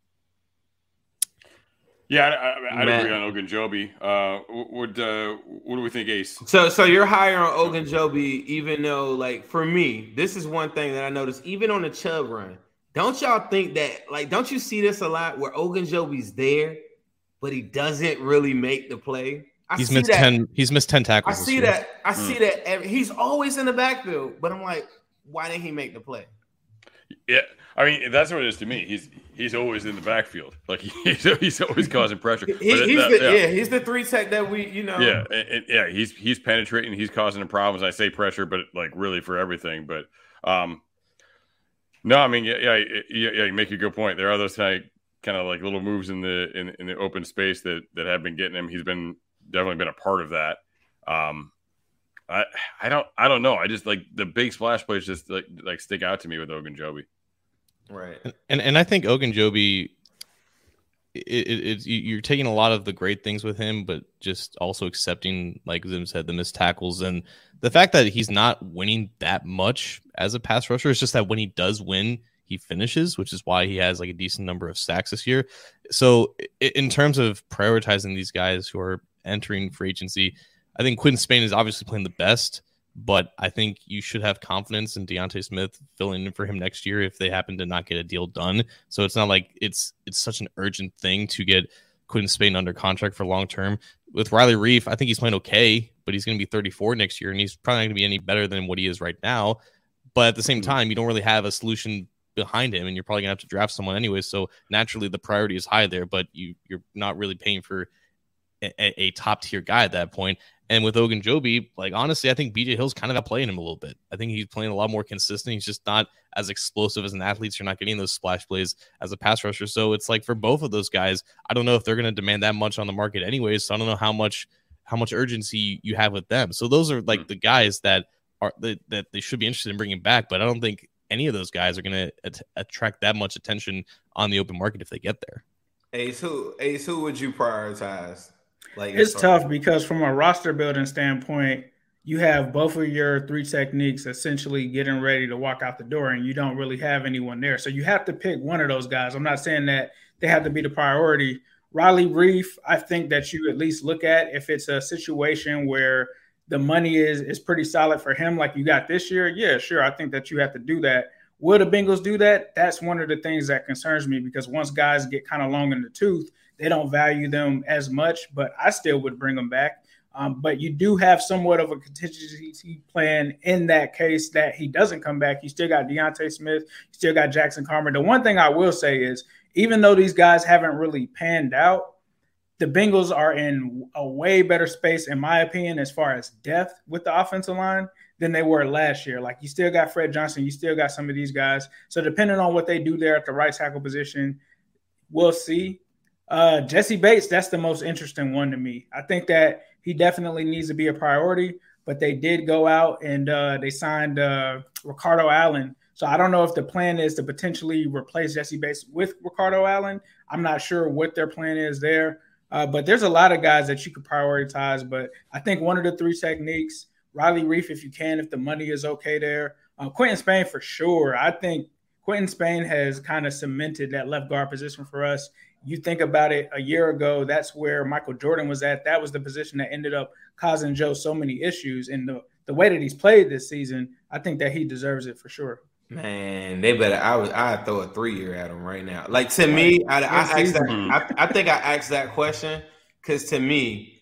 Yeah, I, I'd Man. agree on Ogunjobi. Uh, would, uh, what do we think, Ace? So so you're higher on Ogunjobi, even though, like, for me, this is one thing that I noticed, even on the Chubb run. Don't y'all think that, like, don't you see this a lot where Ogunjobi's there, but he doesn't really make the play? I he's see missed that. ten. He's missed ten tackles. I see this year. that. I see Mm. that. Every, he's always in the backfield, but I'm like, why didn't he make the play? Yeah, I mean, that's what it is to me. He's he's always in the backfield. Like, he's, he's always causing pressure. He, But he's that- the, yeah. yeah, he's the three tech that we, you know. Yeah, and, and- yeah, he's he's penetrating, he's causing the problems. I say pressure, but like really for everything. But um, no, I mean, yeah, yeah, yeah, yeah, you make a good point. There are those kind of, kind of like little moves in the in, in the open space that that have been getting him. He's been definitely been a part of that. Um, I I don't I don't know. I just like the big splash plays just like like stick out to me with Ogunjobi. Right. And and I think Ogunjobi, it, it, it's you're taking a lot of the great things with him, but just also accepting, like Zim said, the missed tackles and the fact that he's not winning that much as a pass rusher. It's just that when he does win, he finishes, which is why he has like a decent number of sacks this year. So in terms of prioritizing these guys who are entering free agency, I think Quentin Spain is obviously playing the best. But I think you should have confidence in Deontay Smith filling in for him next year if they happen to not get a deal done. So it's not like it's it's such an urgent thing to get Quentin Spain under contract for long term. With Riley Reiff, I think he's playing okay, but he's going to be thirty-four next year, and he's probably not going to be any better than what he is right now. But at the same time, you don't really have a solution behind him, and you're probably going to have to draft someone anyway. So naturally, the priority is high there, but you you're not really paying for a, a top tier guy at that point. And with Ogunjobi, like, honestly, I think B J Hill's kind of outplaying him a little bit. I think he's playing a lot more consistent. He's just not as explosive as an athlete. So you're not getting those splash plays as a pass rusher. So it's like for both of those guys, I don't know if they're going to demand that much on the market anyways. So I don't know how much how much urgency you have with them. So those are like the guys that are that, that they should be interested in bringing back. But I don't think any of those guys are going to at- attract that much attention on the open market if they get there. Ace, who, Ace, who would you prioritize? Like, it's tough because from a roster building standpoint, you have both of your three techniques essentially getting ready to walk out the door, and you don't really have anyone there. So you have to pick one of those guys. I'm not saying that they have to be the priority. Riley Reiff, I think that you at least look at if it's a situation where the money is is pretty solid for him like you got this year. Yeah, sure. I think that you have to do that. Will the Bengals do that? That's one of the things that concerns me because once guys get kind of long in the tooth, they don't value them as much, but I still would bring them back. Um, but you do have somewhat of a contingency plan in that case that he doesn't come back. You still got Deontay Smith. You still got Jackson Carmer. The one thing I will say is even though these guys haven't really panned out, the Bengals are in a way better space, in my opinion, as far as depth with the offensive line than they were last year. Like, you still got Fred Johnson. You still got some of these guys. So depending on what they do there at the right tackle position, we'll see. Uh, Jesse Bates, that's the most interesting one to me. I think that he definitely needs to be a priority, but they did go out and uh, they signed uh, Ricardo Allen. So I don't know if the plan is to potentially replace Jesse Bates with Ricardo Allen. I'm not sure what their plan is there, uh, but there's a lot of guys that you could prioritize. But I think one of the three techniques, Riley Reef, if you can, if the money is okay there. Uh, Quentin Spain for sure. I think Quentin Spain has kind of cemented that left guard position for us. You think about it, a year ago, that's where Michael Jordan was at. That was the position that ended up causing Joe so many issues. And the, the way that he's played this season, I think that he deserves it for sure. Man, they better. I was. I throw a three year at him right now. Like to me, I, I, asked that, I, I think I asked that question because to me,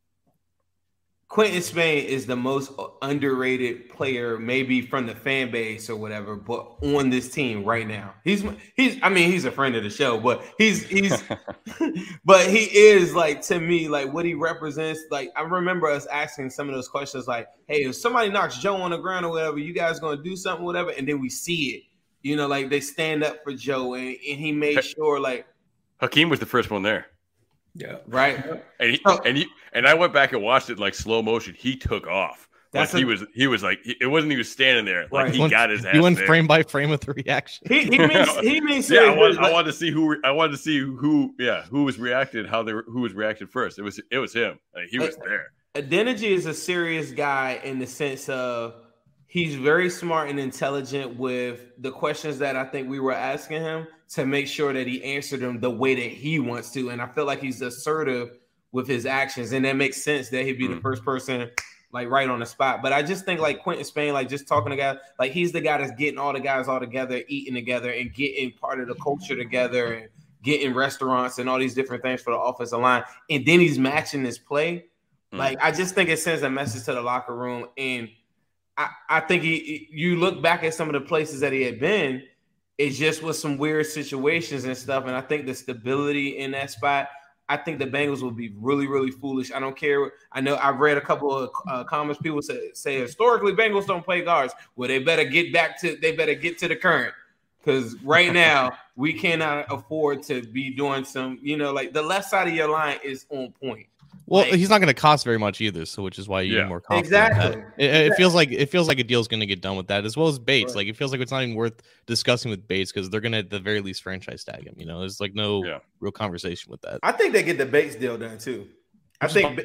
Quentin Spain is the most underrated player, maybe from the fan base or whatever, but on this team right now. He's he's. I mean, he's a friend of the show, but he's he's. but he is like to me, like what he represents. Like I remember us asking some of those questions, like, "Hey, if somebody knocks Joe on the ground or whatever, you guys gonna do something, whatever?" And then we see it, you know, like they stand up for Joe, and, and he made sure, like Hakeem was the first one there. Yeah, right. And he, and he, and I went back and watched it like slow motion. He took off. That's like a, he was. He was like. It wasn't. He was standing there. Like right. he, he went, got his. Ass he went there. frame by frame with the reaction. He, he means. He means. yeah, I wanted, I wanted to see who. I wanted to see who. Yeah, who was reacted. How they. Were, who was reacted first? It was. It was him. Like, he was there. Adeniji is a serious guy in the sense of he's very smart and intelligent with the questions that I think we were asking him to make sure that he answered them the way that he wants to. And I feel like he's assertive with his actions, and that makes sense that he'd be mm-hmm. the first person like right on the spot. But I just think like Quentin Spain, like just talking to guys, like he's the guy that's getting all the guys all together, eating together, and getting part of the culture together, and getting restaurants and all these different things for the offensive line. And then he's matching his play. Mm-hmm. Like I just think it sends a message to the locker room. And I, I think he, you look back at some of the places that he had been, it just was some weird situations and stuff. And I think the stability in that spot, I think the Bengals will be really, really foolish. I don't care. I know I've read a couple of uh, comments. People say, say historically Bengals don't play guards. Well, they better get back to they better get to the current, because right now we cannot afford to be doing some. You know, like the left side of your line is on point. Well, like, he's not going to cost very much either, so which is why you yeah. need more confidence. Exactly. It, it exactly. feels like it feels like a deal's going to get done with that, as well as Bates. Right. Like it feels like it's not even worth discussing with Bates because they're going to at the very least franchise tag him. You know, there's like no yeah. real conversation with that. I think they get the Bates deal done too. I think.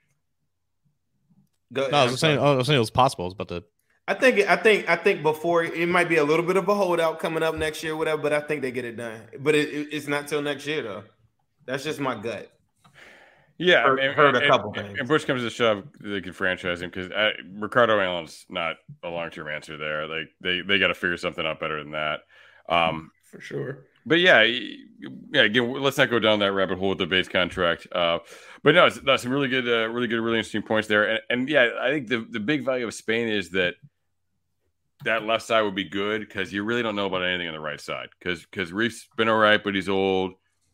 Go, no, I was saying, I was saying it was possible. I was about to. I think. I think. I think before it might be a little bit of a holdout coming up next year, whatever. But I think they get it done. But it, it, it's not till next year though. That's just my gut. Yeah, heard, and, heard a and, couple and, things. And Bush comes to shove, they could franchise him because Ricardo Allen's not a long term answer there. Like they they got to figure something out better than that. Um, For sure. But yeah, yeah. Again, let's not go down that rabbit hole with the Bates contract. Uh, but no, it's, no, some really good, uh, really good, really interesting points there. And, and yeah, I think the the big value of Spain is that that left side would be good because you really don't know about anything on the right side because because Reef's been all right, but he's old.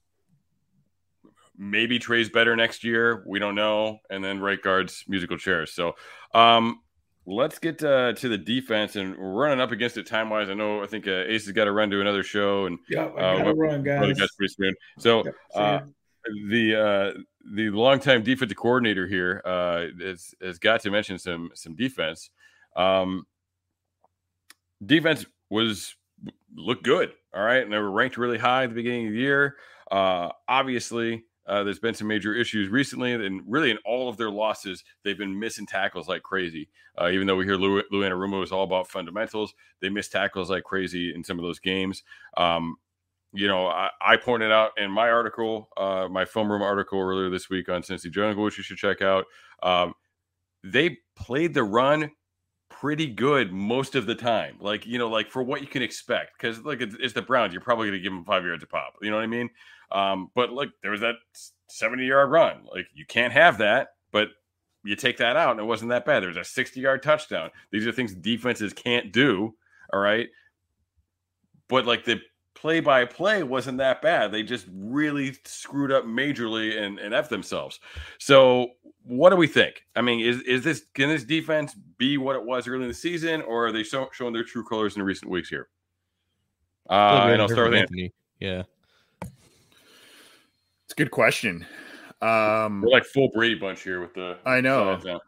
Maybe Trey's better next year. We don't know. And then right guard's musical chairs. So um, let's get uh, to the defense. And we're running up against it time-wise. I know I think uh, Ace has got to run to another show. And yeah, I got to uh, run, guys. guys pretty soon. So yep, uh, the uh, the longtime defensive coordinator here uh, has, has got to mention some, some defense. Um, defense was looked good. All right. And they were ranked really high at the beginning of the year. Uh, obviously, Uh, there's been some major issues recently, and really in all of their losses, they've been missing tackles like crazy. Uh, even though we hear Lou, Lou Anarumo is all about fundamentals, they miss tackles like crazy in some of those games. Um, you know, I, I pointed out in my article, uh, my film room article earlier this week on Cincy Jungle, which you should check out. Um, they played the run pretty good most of the time. Like, you know, like for what you can expect, because like it's, it's the Browns, you're probably going to give them five yards a pop. You know what I mean? Um, but like there was that seventy yard run. Like you can't have that, but you take that out and it wasn't that bad. There was a sixty yard touchdown. These are things defenses can't do. All right. But like the play by play wasn't that bad. They just really screwed up majorly and, and F themselves. So what do we think? I mean, is, is this, can this defense be what it was early in the season, or are they show, showing their true colors in recent weeks here? Uh, and I'll start with Anthony. Yeah. It's a good question. Um, We're like full Brady bunch here with the. I know. sides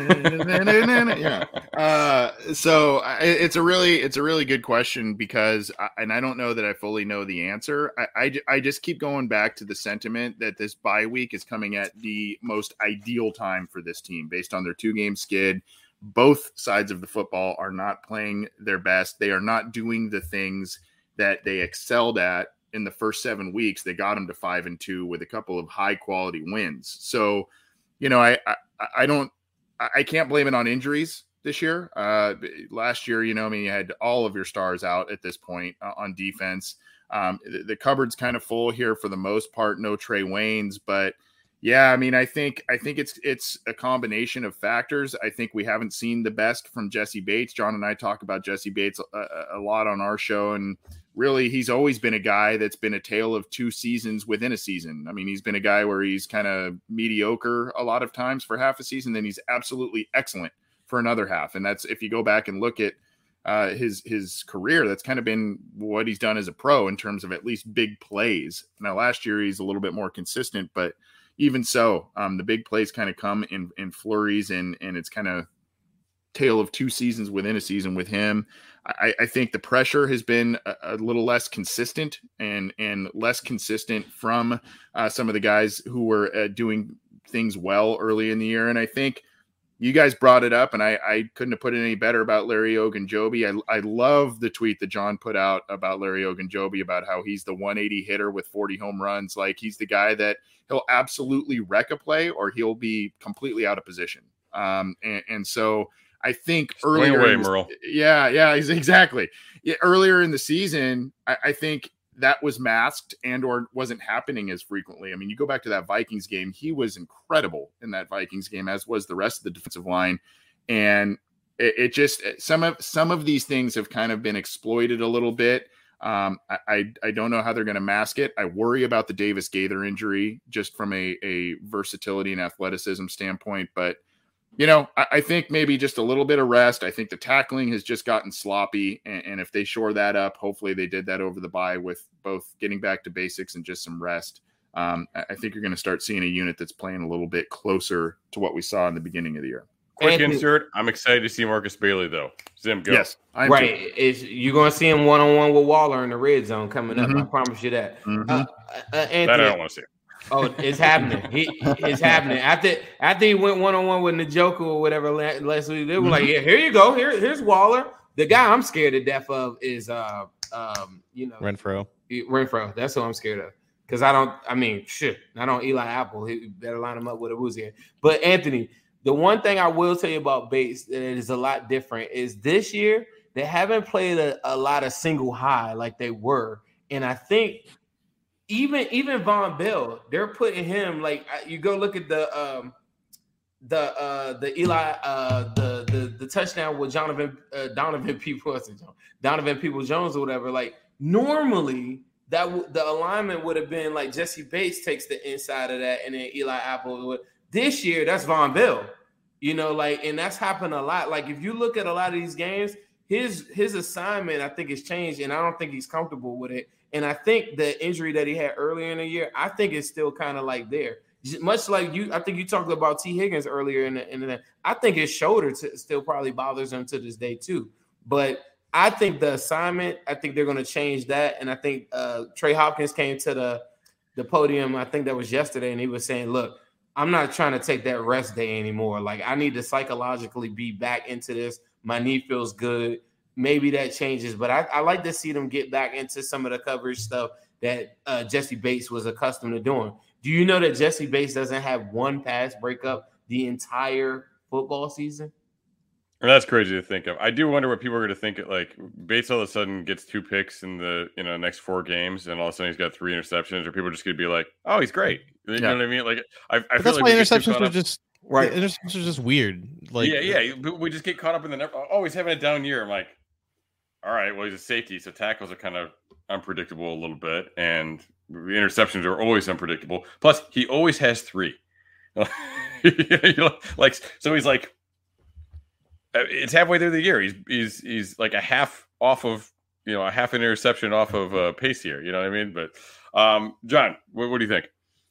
now. yeah. Uh, so I, it's a really, it's a really good question because, I, and I don't know that I fully know the answer. I, I, I just keep going back to the sentiment that this bye week is coming at the most ideal time for this team based on their two game skid. Both sides of the football are not playing their best. They are not doing the things that they excelled at in the first seven weeks. They got them to five and two with a couple of high quality wins. So, you know, I, I, I don't, I can't blame it on injuries this year. Uh, last year, you know, I mean, you had all of your stars out at this point uh, on defense. Um, the, the cupboard's kind of full here for the most part. No Trey Waynes, but yeah, I mean, I think, I think it's, it's a combination of factors. I think we haven't seen the best from Jesse Bates. John and I talk about Jesse Bates a, a lot on our show, and really, he's always been a guy that's been a tale of two seasons within a season. I mean, he's been a guy where he's kind of mediocre a lot of times for half a season, then he's absolutely excellent for another half. And that's, if you go back and look at uh, his his career, that's kind of been what he's done as a pro in terms of at least big plays. Now, last year, he's a little bit more consistent, but even so, um, the big plays kind of come in, in flurries, and, and it's kind of tale of two seasons within a season with him. I, I think the pressure has been a, a little less consistent and and less consistent from uh, some of the guys who were uh, doing things well early in the year. And I think you guys brought it up, and I, I couldn't have put it any better about Larry Ogunjobi. I, I love the tweet that John put out about Larry Ogunjobi about how he's the one eighty hitter with forty home runs. Like, he's the guy that he'll absolutely wreck a play or he'll be completely out of position. Um, and, and so I think earlier, away, in the, Merle. yeah, yeah, exactly. Yeah, earlier in the season, I, I think that was masked and or wasn't happening as frequently. I mean, you go back to that Vikings game, he was incredible in that Vikings game, as was the rest of the defensive line. And it, it just, some of, some of these things have kind of been exploited a little bit. Um, I, I, I don't know how they're going to mask it. I worry about the Davis Gaither injury just from a, a versatility and athleticism standpoint, but you know, I, I think maybe just a little bit of rest. I think the tackling has just gotten sloppy. And, and if they shore that up, hopefully they did that over the bye with both getting back to basics and just some rest. Um, I, I think you're going to start seeing a unit that's playing a little bit closer to what we saw in the beginning of the year. Quick Anthony, insert. I'm excited to see Marcus Bailey, though. Zim, go. Yes. I'm right. too. It's, you're going to see him one-on-one with Waller in the red zone coming up. Mm-hmm. I promise you that. Mm-hmm. Uh, uh, Anthony, That I don't want to see. Oh, it's happening. He it's happening. After after he went one on one with Njoku or whatever last week, they were like, "Yeah, here you go. Here, here's Waller." The guy I'm scared to death of is uh um you know Renfro. Renfro. That's who I'm scared of because I don't. I mean, shit. I don't Eli Apple. He better line him up with a Woozy. But Anthony, the one thing I will tell you about Bates that is a lot different is this year they haven't played a, a lot of single high like they were, and I think. Even even Von Bell, they're putting him like you go look at the um the uh the Eli uh the the the touchdown with Donovan uh, Donovan People Donovan People Jones or whatever. Like normally that w- the alignment would have been like Jesse Bates takes the inside of that, and then Eli Apple would. This year that's Von Bell, you know, like and that's happened a lot. Like if you look at a lot of these games, his his assignment I think has changed, and I don't think he's comfortable with it. And I think the injury that he had earlier in the year, I think it's still kind of like there. Much like you, I think you talked about T. Higgins earlier in the, in the I think his shoulder t- still probably bothers him to this day too. But I think the assignment, I think they're going to change that. And I think uh, Trey Hopkins came to the, the podium, I think that was yesterday, and he was saying, look, I'm not trying to take that rest day anymore. Like I need to psychologically be back into this. My knee feels good. Maybe that changes, but I, I like to see them get back into some of the coverage stuff that uh, Jesse Bates was accustomed to doing. Do you know that Jesse Bates doesn't have one pass breakup the entire football season? And that's crazy to think of. I do wonder what people are going to think. It like Bates all of a sudden gets two picks in the you know next four games, and all of a sudden he's got three interceptions. Or people are just going to be like, "Oh, he's great." You yeah. know what I mean? Like I, I feel that's like why we get too interceptions caught are up- just right. Interceptions are just weird. Like yeah, yeah. We just get caught up in the never. Oh, he's having a down year. I'm like, all right, well, he's a safety, so tackles are kind of unpredictable a little bit, and the interceptions are always unpredictable. Plus, he always has three. You know, like, so he's like, it's halfway through the year. He's he's he's like a half off of, you know, a half an interception off of uh, pace here. You know what I mean? But um, John, what, what do you think?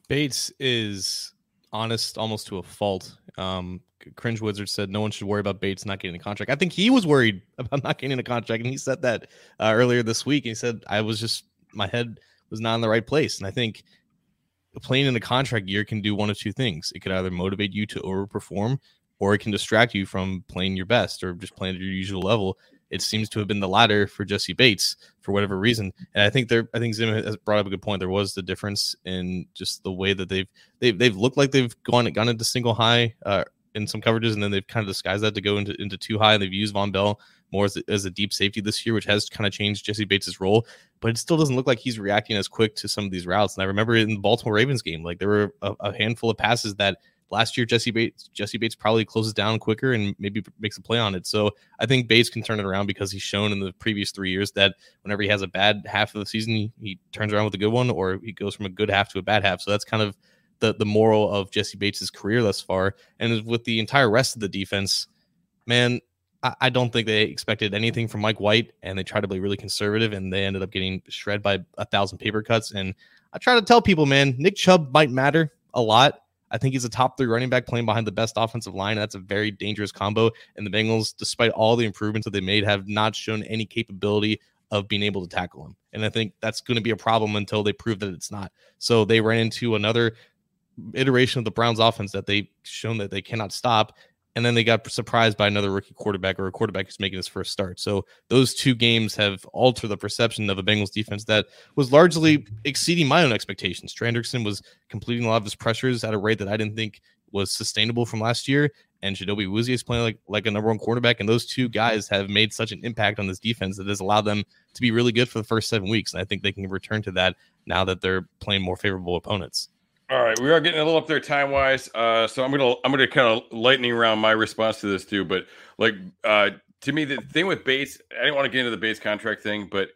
Bates is honest almost to a fault. Um, Cringe Wizard said no one should worry about Bates not getting a contract. I think he was worried about not getting a contract, and he said that uh, earlier this week. He said, I was just, my head was not in the right place. And I think playing in a contract year can do one of two things. It could either motivate you to overperform, or it can distract you from playing your best or just playing at your usual level. It seems to have been the latter for Jesse Bates for whatever reason. And I think there, I think Zim has brought up a good point. There was the difference in just the way that they've, they've, they've looked like they've gone, gone into single high uh, in some coverages, and then they've kind of disguised that to go into, into two high. And they've used Von Bell more as a, as a deep safety this year, which has kind of changed Jesse Bates' role, but it still doesn't look like he's reacting as quick to some of these routes. And I remember in the Baltimore Ravens game, like there were a, a handful of passes that last year Jesse Bates Jesse Bates probably closes down quicker and maybe makes a play on it. So I think Bates can turn it around because he's shown in the previous three years that whenever he has a bad half of the season, he, he turns around with a good one, or he goes from a good half to a bad half. So that's kind of the the moral of Jesse Bates' career thus far. And with the entire rest of the defense, man, I, I don't think they expected anything from Mike White, and they tried to be really conservative, and they ended up getting shred by a thousand paper cuts. And I try to tell people, man, Nick Chubb might matter a lot. I think he's a top three running back playing behind the best offensive line. That's a very dangerous combo. And the Bengals, despite all the improvements that they made, have not shown any capability of being able to tackle him. And I think that's going to be a problem until they prove that it's not. So they ran into another iteration of the Browns offense that they've shown that they cannot stop. And then they got surprised by another rookie quarterback, or a quarterback who's making his first start. So those two games have altered the perception of a Bengals defense that was largely exceeding my own expectations. Trey Hendrickson was completing a lot of his pressures at a rate that I didn't think was sustainable from last year. And Chidobe Awuzie is playing like, like a number one quarterback. And those two guys have made such an impact on this defense that has allowed them to be really good for the first seven weeks. And I think they can return to that now that they're playing more favorable opponents. All right, we are getting a little up there time wise, uh, so I'm gonna I'm gonna kind of lightning round my response to this too. But like uh, to me, the thing with Bates, I didn't want to get into the Bates contract thing, but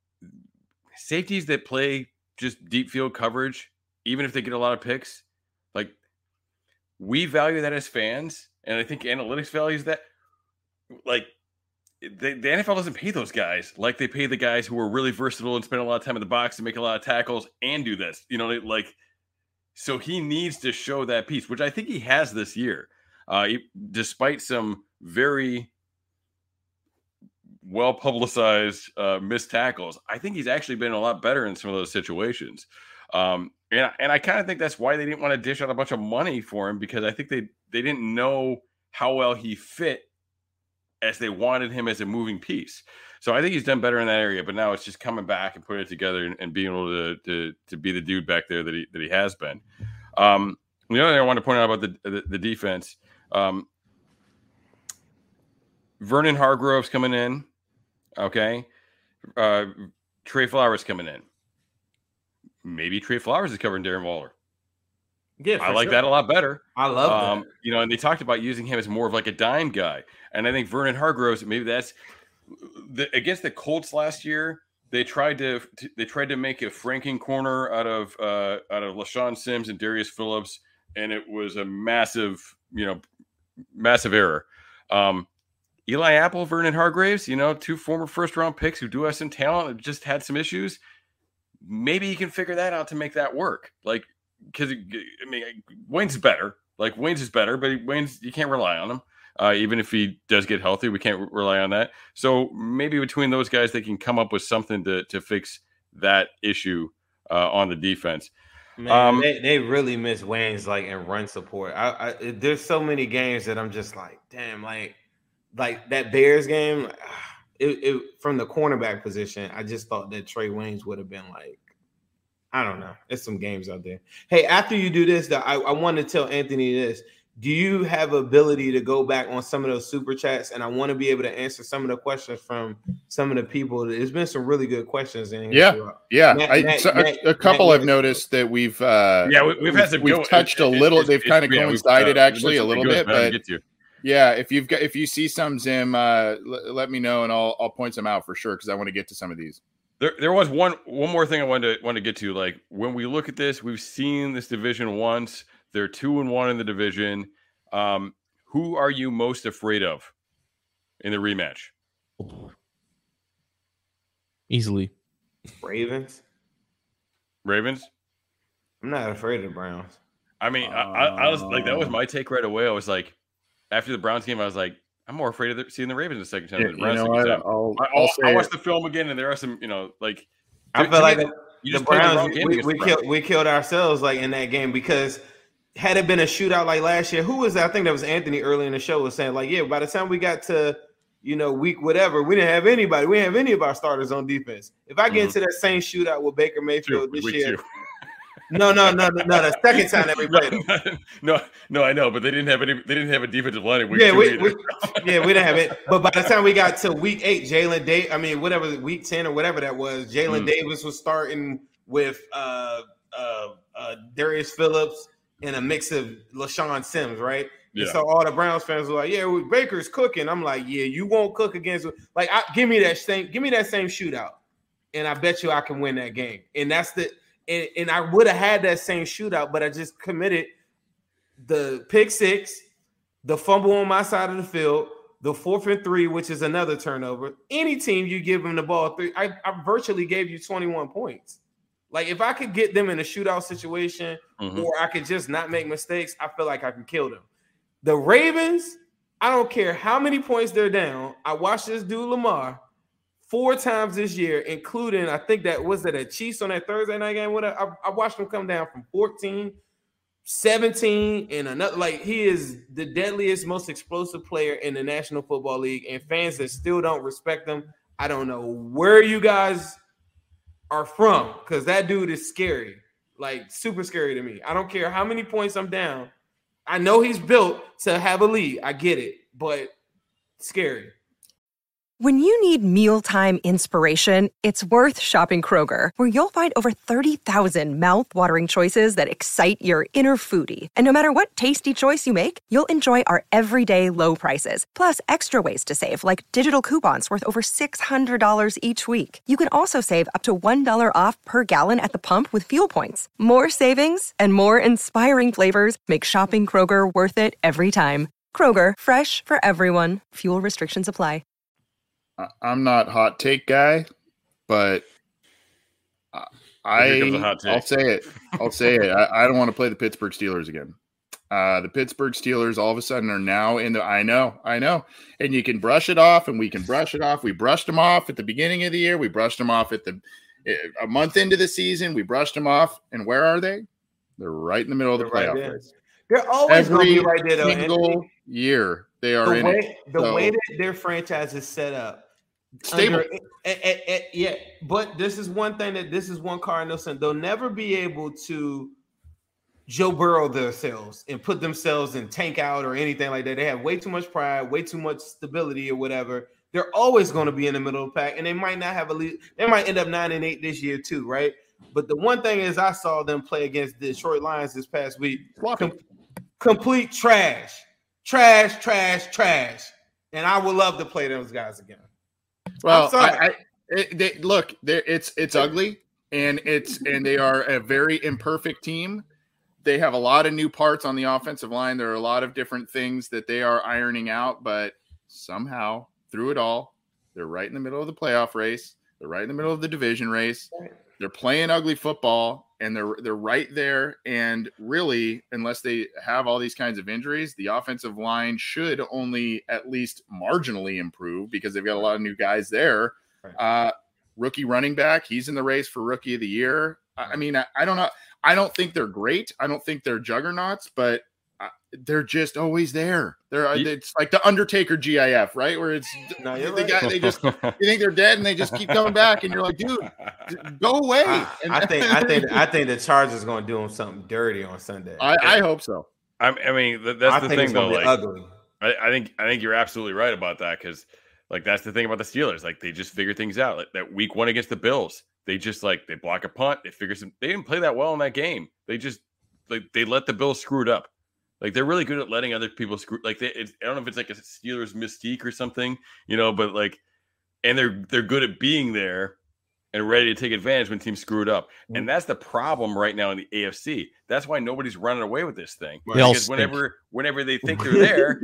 safeties that play just deep field coverage, even if they get a lot of picks, like we value that as fans, and I think analytics values that. Like the, the N F L doesn't pay those guys like they pay the guys who are really versatile and spend a lot of time in the box and make a lot of tackles and do this. You know, like. So he needs to show that piece, which I think he has this year, uh, he, despite some very well-publicized uh, missed tackles. I think he's actually been a lot better in some of those situations. Um, and, and I kind of think that's why they didn't want to dish out a bunch of money for him, because I think they, they didn't know how well he fit as they wanted him as a moving piece. So I think he's done better in that area, but now it's just coming back and putting it together and, and being able to, to to be the dude back there that he that he has been. Um, the other thing I want to point out about the the, the defense, um, Vernon Hargrove's coming in, okay. Uh, Trey Flowers coming in. Maybe Trey Flowers is covering Darren Waller. Yeah, I like sure. that a lot better. I love um, that. You know, and they talked about using him as more of like a dime guy, and I think Vernon Hargroves, maybe that's. The, against the Colts last year, they tried to they tried to make a franking corner out of uh, out of LaShawn Sims and Darius Phillips, and it was a massive, you know, massive error. Um, Eli Apple, Vernon Hargraves, you know, two former first round picks who do have some talent, and just had some issues. Maybe you can figure that out to make that work. Like, because I mean, Wayne's better. Like Wayne's is better, but Wayne's you can't rely on him. Uh, even if he does get healthy, we can't re- rely on that. So maybe between those guys, they can come up with something to to fix that issue uh, on the defense. Man, um, they, they really miss Wayne's like in run support. I, I there's so many games that I'm just like, damn, like like that Bears game. It, it from the cornerback position, I just thought that Trey Waynes would have been like, I don't know. There's some games out there. Hey, after you do this, though, I, I want to tell Anthony this. Do you have ability to go back on some of those super chats? And I want to be able to answer some of the questions from some of the people. There's been some really good questions in here. Yeah, too. yeah. Matt, I, Matt, so Matt, a, a couple Matt, I've noticed that we've uh, yeah we, we've had some we've go, touched it, a little. It, they've it, kind of yeah, coincided uh, actually a little bit, but get to. yeah, if you've got if you see some Zim, uh, l- let me know and I'll I'll point some out for sure because I want to get to some of these. There, there was one one more thing I wanted to want to get to. Like when we look at this, we've seen this division once. They're two and one in the division. Um, who are you most afraid of in the rematch? Easily. Ravens. Ravens? I'm not afraid of the Browns. I mean, I, I, I was like, that was my take right away. I was like, after the Browns game, I was like, I'm more afraid of the, seeing the Ravens the second time. Yeah, than the Browns you know second what? time. I'll- I, I'll I'll, say I watched it. the film again, and there are some, you know, like I to- feel to like me, the, you the just played the wrong Browns game we, against we the Browns. killed we killed ourselves like in that game because had it been a shootout like last year, who was that? I think that was Anthony early in the show was saying like, yeah, by the time we got to you know week whatever, we didn't have anybody. We didn't have any of our starters on defense. If I get Mhm. into that same shootout with Baker Mayfield Two, this week year, two. no, no, no, no, no, the second time that we played them. no, no, I know, but they didn't have any. They didn't have a defensive line in week Yeah, two we, either. we yeah we didn't have it. But by the time we got to week eight, Jalen Day, I mean whatever week ten or whatever that was, Jalen Mm. Davis was starting with uh, uh, uh, Darius Phillips and a mix of LaShawn Sims, right? Yeah. And so all the Browns fans were like, "Yeah, well, Baker's cooking." I'm like, "Yeah, you won't cook against like I, give me that same give me that same shootout, and I bet you I can win that game." And that's the and, and I would have had that same shootout, but I just committed the pick six, the fumble on my side of the field, the fourth and three, which is another turnover. Any team you give them the ball three, I, I virtually gave you twenty-one points. Like if I could get them in a shootout situation, Mhm. or I could just not make mistakes, I feel like I can kill them. The Ravens, I don't care how many points they're down. I watched this dude Lamar four times this year, including I think that was it a Chiefs on that Thursday night game. What I, I watched him come down from fourteen, seventeen, and another. Like he is the deadliest, most explosive player in the National Football League, and fans that still don't respect him. I don't know where you guys are from because that dude is scary, like super scary to me. I don't care how many points I'm down. I know he's built to have a lead. I get it, but scary. When you need mealtime inspiration, it's worth shopping Kroger, where you'll find over thirty thousand mouthwatering choices that excite your inner foodie. And no matter what tasty choice you make, you'll enjoy our everyday low prices, plus extra ways to save, like digital coupons worth over six hundred dollars each week. You can also save up to one dollar off per gallon at the pump with fuel points. More savings and more inspiring flavors make shopping Kroger worth it every time. Kroger, fresh for everyone. Fuel restrictions apply. I- I'm not hot take guy, but I, Here comes a hot take. I'll say it. I'll say it. I, I don't want to play the Pittsburgh Steelers again. Uh, the Pittsburgh Steelers all of a sudden are now in the. I know, I know, and you can brush it off, and we can brush it off. We brushed them off at the beginning of the year. We brushed them off at the a month into the season. We brushed them off, and where are they? They're right in the middle of the They're right playoff there. race. They're always going to Every be right there, though. single Anthony. year they are the in way, it. The So, way that their franchise is set up, Stable. under- eh, eh, eh, yeah. But this is one thing that this is one Cardinal thing. They'll never be able to Joe Burrow themselves and put themselves in tank out or anything like that. They have way too much pride, way too much stability or whatever. They're always going to be in the middle of the pack, and they might not have a lead. They might end up nine and eight this year too, right? But the one thing is, I saw them play against the Detroit Lions this past week. Com- complete trash, trash, trash, trash. And I would love to play those guys again. Well, I'm sorry. I, I it, they, look, they're- it's it's ugly, and it's and they are a very imperfect team. They have a lot of new parts on the offensive line. There are a lot of different things that they are ironing out, but somehow through it all, they're right in the middle of the playoff race. They're right in the middle of the division race. They're playing ugly football, and they're they're right there. And really, unless they have all these kinds of injuries, the offensive line should only at least marginally improve because they've got a lot of new guys there. Uh, rookie running back, he's in the race for rookie of the year. I, I mean, I, I don't know. I don't think they're great. I don't think they're juggernauts, but uh, they're just always there. They're uh, it's like the Undertaker G I F, right? Where it's No, the you're right. guy they just you think they're dead and they just keep coming back, and you're like, dude, d- go away. I, And- I think I think I think the Chargers going to do them something dirty on Sunday. I, I hope so. I, I mean, th- that's I the think thing, it's gonna though. be Like, ugly. I, I think I think you're absolutely right about that because, like, that's the thing about the Steelers. Like, they just figure things out. Like that week one against the Bills, they just like they block a punt. They figure some. They didn't play that well in that game. They just like they let the Bills screw it up. Like they're really good at letting other people screw. Like they, it's, I don't know if it's like a Steelers mystique or something, you know. But like, and they're they're good at being there and ready to take advantage when teams screw it up. And that's the problem right now in the A F C. That's why nobody's running away with this thing. They all Because stink. whenever whenever they think they're there,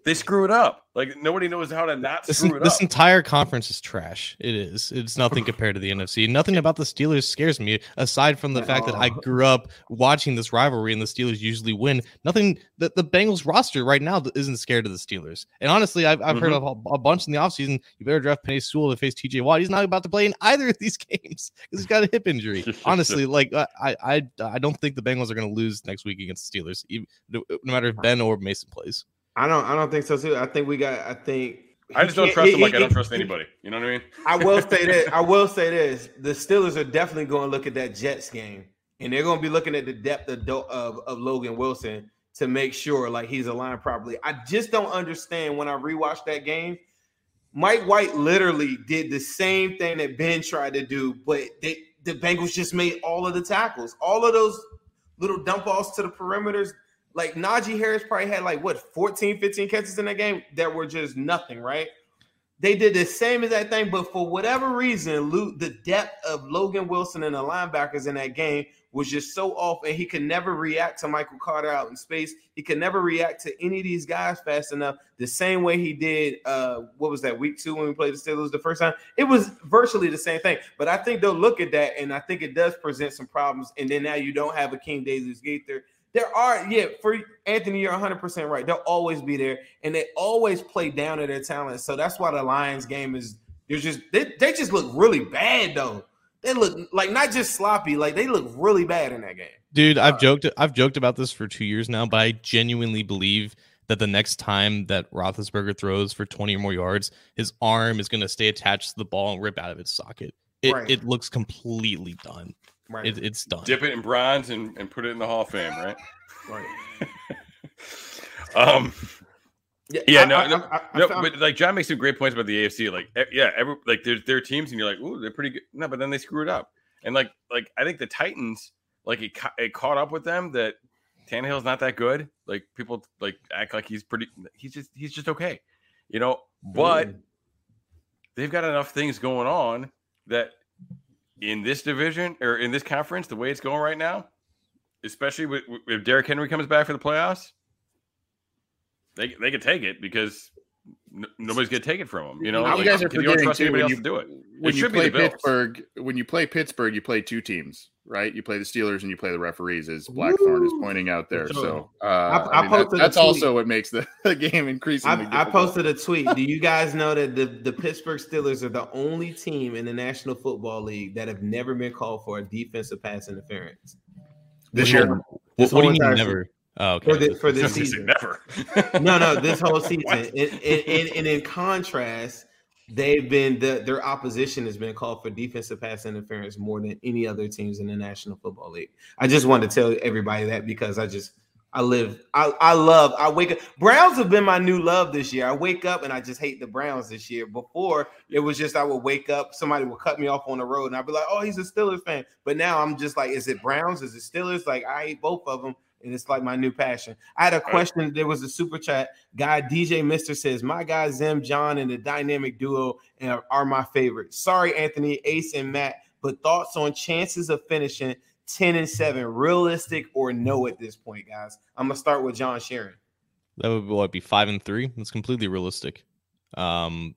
they screw it up. Like nobody knows how to not This, screw it this up. entire conference is trash. It is. It's nothing compared to the N F C. Nothing about the Steelers scares me, aside from the fact that I grew up watching this rivalry and the Steelers usually win. Nothing that the Bengals roster right now isn't scared of the Steelers. And honestly, I've, I've mm-hmm. heard of a, a bunch in the offseason. You better draft Penei Sewell to face T J Watt. He's not about to play in either of these games because he's got a hip injury. Honestly, like I, I, I don't think the Bengals are going to lose next week against the Steelers, even, no matter if Ben or Mason plays. I don't. I don't think so too. I think we got. I think. I just don't trust him like he, I don't trust anybody. You know what I mean? I will say this. I will say this. The Steelers are definitely going to look at that Jets game, and they're going to be looking at the depth of, of of Logan Wilson to make sure like he's aligned properly. I just don't understand when I rewatched that game. Mike White literally did the same thing that Ben tried to do, but they the Bengals just made all of the tackles, all of those little dump balls to the perimeters. Like Najee Harris probably had like what fourteen, fifteen catches in that game that were just nothing, right? They did the same exact thing, but for whatever reason, the depth of Logan Wilson and the linebackers in that game was just so off, and he could never react to Michael Carter out in space. He could never react to any of these guys fast enough the same way he did, uh, what was that, week two when we played the Steelers the first time? It was virtually the same thing, but I think they'll look at that, and I think it does present some problems, and then now you don't have a King Davis-Gaither. There are, yeah, for Anthony, you're one hundred percent right. They'll always be there, and they always play down to their talent. So that's why the Lions game is, they're just, they, they just look really bad, though. They look like not just sloppy, like they look really bad in that game. Dude, I've joked I've joked about this for two years now, but I genuinely believe that the next time that Roethlisberger throws for twenty or more yards, his arm is going to stay attached to the ball and rip out of its socket. It, Right. it looks completely done. Right. It, it's done. Dip it in bronze and, and put it in the Hall of Fame, right? Right. um. Yeah, Yeah, I- no, I- no, I- I no found- but like John makes some great points about the A F C. Like, e- yeah, every like there's there are teams, and you're like, ooh, they're pretty good. No, but then they screw it up, and like like I think the Titans, like it, ca- it caught up with them that Tannehill's not that good. Like people like act like he's pretty. He's just he's just okay, you know. But Mm. they've got enough things going on that in this division or in this conference, the way it's going right now, especially with, with- if Derrick Henry comes back for the playoffs, they they could take it because n- nobody's gonna take it from them. You know, you like, guys are you don't forgetting trust too, anybody when else you, to do it. when It you should be play the Bills. Pittsburgh, when you play Pittsburgh, you play two teams, right? You play the Steelers and you play the referees, as Blackthorn is pointing out there. So uh, I- I I mean, that- posted a that's tweet. also what makes the, the game increasingly. I, I difficult. posted a tweet. Do you guys know that the, the Pittsburgh Steelers are the only team in the National Football League that have never been called for a defensive pass interference? This year? What, This what do you whole mean entire never? season. Oh, okay. For, the, for I this was gonna say season. never. No, no, this whole season. What? And, and, and, and in contrast, they've been the, their opposition has been called for defensive pass interference more than any other teams in the National Football League. I just wanted to tell everybody that because I just I live I, I love I wake up. Browns have been my new love this year. I wake up and I just hate the Browns this year. Before it was just I would wake up, somebody would cut me off on the road, and I'd be like, "Oh, he's a Steelers fan." But now I'm just like, "Is it Browns? Is it Steelers?" Like I hate both of them. And it's like my new passion. I had a question. There was a super chat guy. D J Mister says, my guy Zim John and the dynamic duo are, are my favorite. Sorry, Anthony, Ace, and Matt, but thoughts on chances of finishing ten and seven, realistic or no at this point, guys? I'm gonna start with John Sharon. That would what, be five and three. That's completely realistic. Um,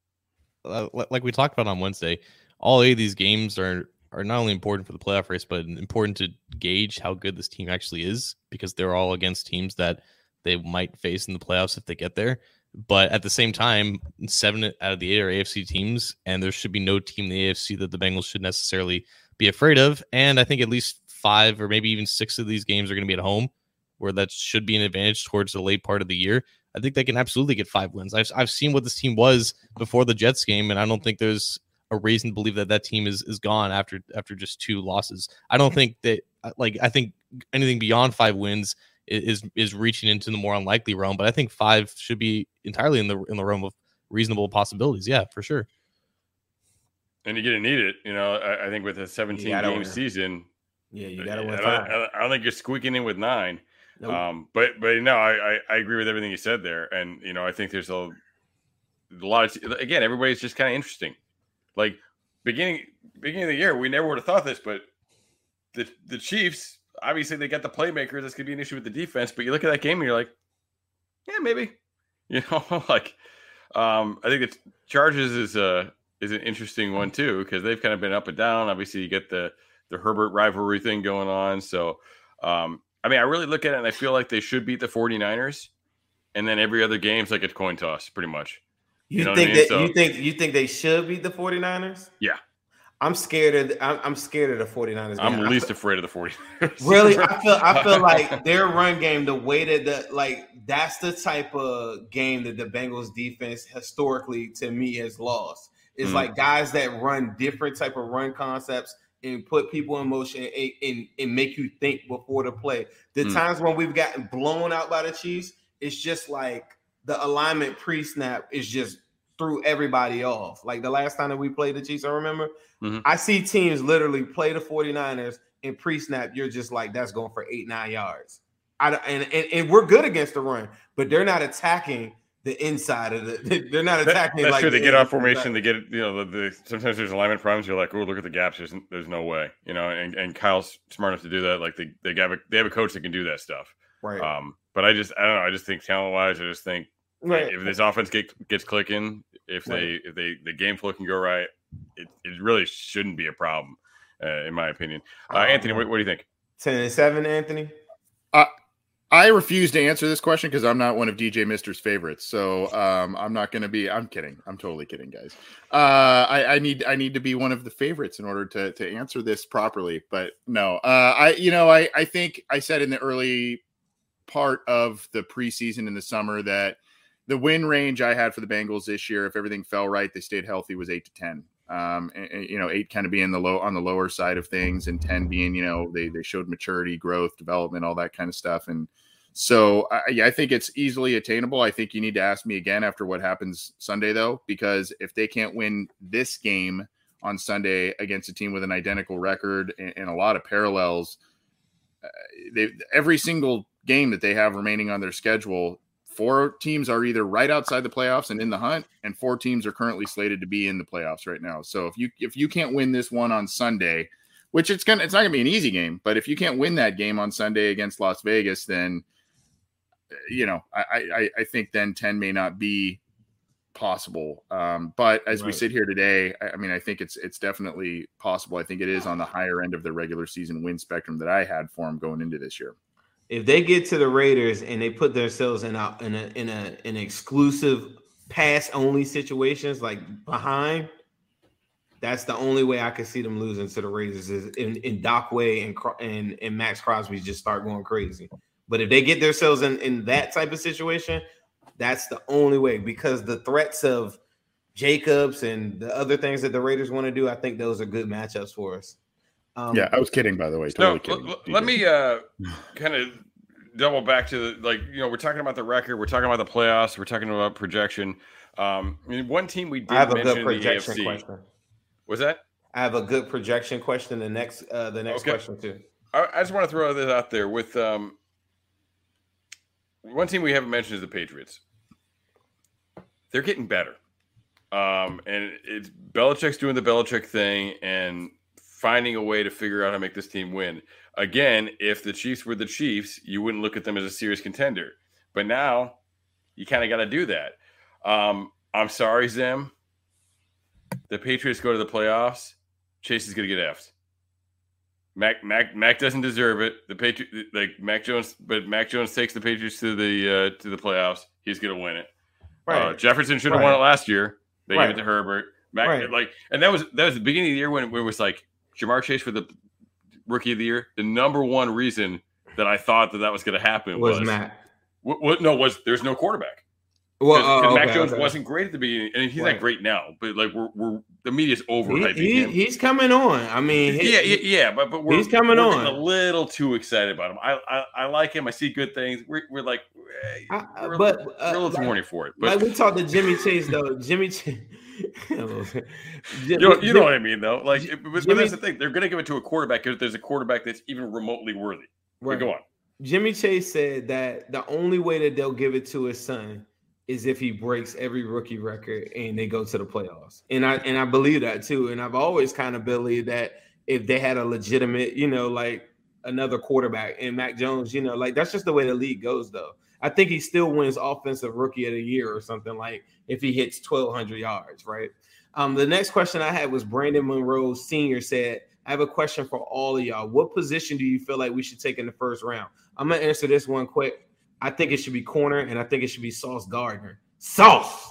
uh, li- like we talked about on Wednesday, all eight of these games are are not only important for the playoff race, but important to gauge how good this team actually is because they're all against teams that they might face in the playoffs if they get there. But at the same time, seven out of the eight are A F C teams, and there should be no team in the A F C that the Bengals should necessarily be afraid of. And I think at least five or maybe even six of these games are going to be at home, where that should be an advantage towards the late part of the year. I think they can absolutely get five wins. I've I've seen what this team was before the Jets game, and I don't think there's a reason to believe that that team is is gone after after just two losses. I don't think that like I think anything beyond five wins is is reaching into the more unlikely realm, but I think five should be entirely in the in the realm of reasonable possibilities. Yeah, for sure. And you're gonna need it, you know. I, I think with a seventeen game win. season, Yeah, you gotta win I don't, five. I don't- I don't think you're squeaking in with nine. Nope. Um, but but no, I, I I agree with everything you said there, and you know I think there's a, a lot of again everybody's just kind of interesting. Like beginning beginning of the year, we never would have thought this, but the the Chiefs obviously they got the playmakers. That's gonna be an issue with the defense. But you look at that game and you're like, yeah, maybe, You know, like um, I think the Chargers is a is an interesting one too because they've kind of been up and down. Obviously, you get the the Herbert rivalry thing going on. So, um, I mean, I really look at it and I feel like they should beat the 49ers, and then every other game's like a coin toss, pretty much. You, You know think what I mean? that So- you think you think they should beat the 49ers? Yeah, I'm scared of the, I'm, I'm scared of the 49ers. I'm man. least I, afraid of the 49ers. really, I feel I feel like their run game, the way that the like that's the type of game that the Bengals defense historically to me has lost. It's Mhm. like guys that run different type of run concepts and put people in motion and, and, and make you think before the play. The Mm. times when we've gotten blown out by the Chiefs, it's just like the alignment pre-snap is just threw everybody off. Like the last time that we played the Chiefs, I remember, Mhm. I see teams literally play the 49ers and pre-snap. You're just like, that's going for eight, nine yards. I, don't- and, and, and we're good against the run, but they're not attacking the inside of the, they're not That- attacking. that's like true. They the get off inside. formation. They get, you know, the, the sometimes there's alignment problems. You're like, oh, look at the gaps. There's, there's no way, you know. And, and Kyle's smart enough to do that. Like they they have a they have a coach that can do that stuff. Right. Um, but I just I don't know. I just think talent wise, I just think Right. if this offense get, gets clicking, if they Right. if they the game flow can go right, it, it really shouldn't be a problem, uh, in my opinion. Uh, Um, Anthony, what, what do you think? ten and seven, Anthony. Uh, I refuse to answer this question because I'm not one of D J Mister's favorites. So um, I'm not going to be. I'm kidding. I'm totally kidding, guys. Uh, I, I need I need to be one of the favorites in order to to answer this properly. But no, uh, I you know I I think I said in the early part of the preseason in the summer that the win range I had for the Bengals this year, if everything fell right, they stayed healthy, was eight to ten. Um, and, and, you know, eight kind of being the low on the lower side of things, and ten being, you know, they they showed maturity, growth, development, all that kind of stuff. And so, I, yeah, I think it's easily attainable. I think you need to ask me again after what happens Sunday, though, because if they can't win this game on Sunday against a team with an identical record and, and a lot of parallels, uh, they every single game that they have remaining on their schedule. Four teams are either right outside the playoffs and in the hunt, and four teams are currently slated to be in the playoffs right now. So if you if you can't win this one on Sunday, which it's gonna it's not gonna be an easy game, but if you can't win that game on Sunday against Las Vegas, then you know I I, I think then ten may not be possible. Um, but as we Right. sit here today, I, I mean I think it's it's definitely possible. I think it is on the higher end of the regular season win spectrum that I had for them going into this year. If they get to the Raiders and they put themselves in a in a in a an exclusive pass only situations like behind, that's the only way I could see them losing to the Raiders is in, in Doc Way and, Cro- and and Max Crosby just start going crazy. But if they get themselves in, in that type of situation, that's the only way, because the threats of Jacobs and the other things that the Raiders want to do, I think those are good matchups for us. Um, Yeah, I was kidding, by the way. No, Totally kidding. l- l- let me uh, kind of double back to the, like, you know, we're talking about the record, we're talking about the playoffs, we're talking about projection. Um, I mean, one team we did I have a mention good in the A F projection C. question. Was that? I have a good projection question. The next, uh, the next Okay. question too. I, I just want to throw this out there with um, one team we haven't mentioned is the Patriots. They're getting better, um, and it's Belichick's doing the Belichick thing and finding a way to figure out how to make this team win. Again, if the Chiefs were the Chiefs, you wouldn't look at them as a serious contender. But now you kind of got to do that. Um, I'm sorry, Zim. The Patriots go to the playoffs. Chase is going to get F'd. Mac Mac Mac doesn't deserve it. The Patriot like Mac Jones, but Mac Jones takes the Patriots to the uh, to the playoffs. He's going to win it. Right. Uh, Jefferson should have Right. won it last year. They Right. gave it to Herbert. Mac, Right. like, and that was that was the beginning of the year when, when it was like Jamar Chase for the rookie of the year. The number one reason that I thought that that was going to happen Was was, Matt. What, what? No, was there's no quarterback. Well, Because oh, Mac okay, Jones okay. wasn't great at the beginning, and he's Right. not great now. But like we're, we're the media's He, overhyping he- him. he's coming on. I mean, he- yeah, yeah, yeah, but but we're he's coming we're on. getting a little too excited about him. I I, I like him. I see good things. We're, we're like, eh, I- we're, but, we're uh, a little too like- horny for it. But like we talked to Jimmy Chase though. Jimmy Chase. you know, you know what I mean, though. Like, it- but, but Jimmy- that's the thing. They're going to give it to a quarterback because there's a quarterback that's even remotely worthy. But Right. go on. Jimmy Chase said that the only way that they'll give it to his son is if he breaks every rookie record and they go to the playoffs. And I and I believe that too. And I've always kind of believed that if they had a legitimate, you know, like another quarterback and Mac Jones, you know, like that's just the way the league goes though. I think he still wins offensive rookie of the year or something, like if he hits twelve hundred yards, right? Um, the next question I had was Brandon Monroe Senior said, I have a question for all of y'all. What position do you feel like we should take in the first round? I'm going to answer this one quick. I think it should be corner, and I think it should be Sauce Gardner. Sauce!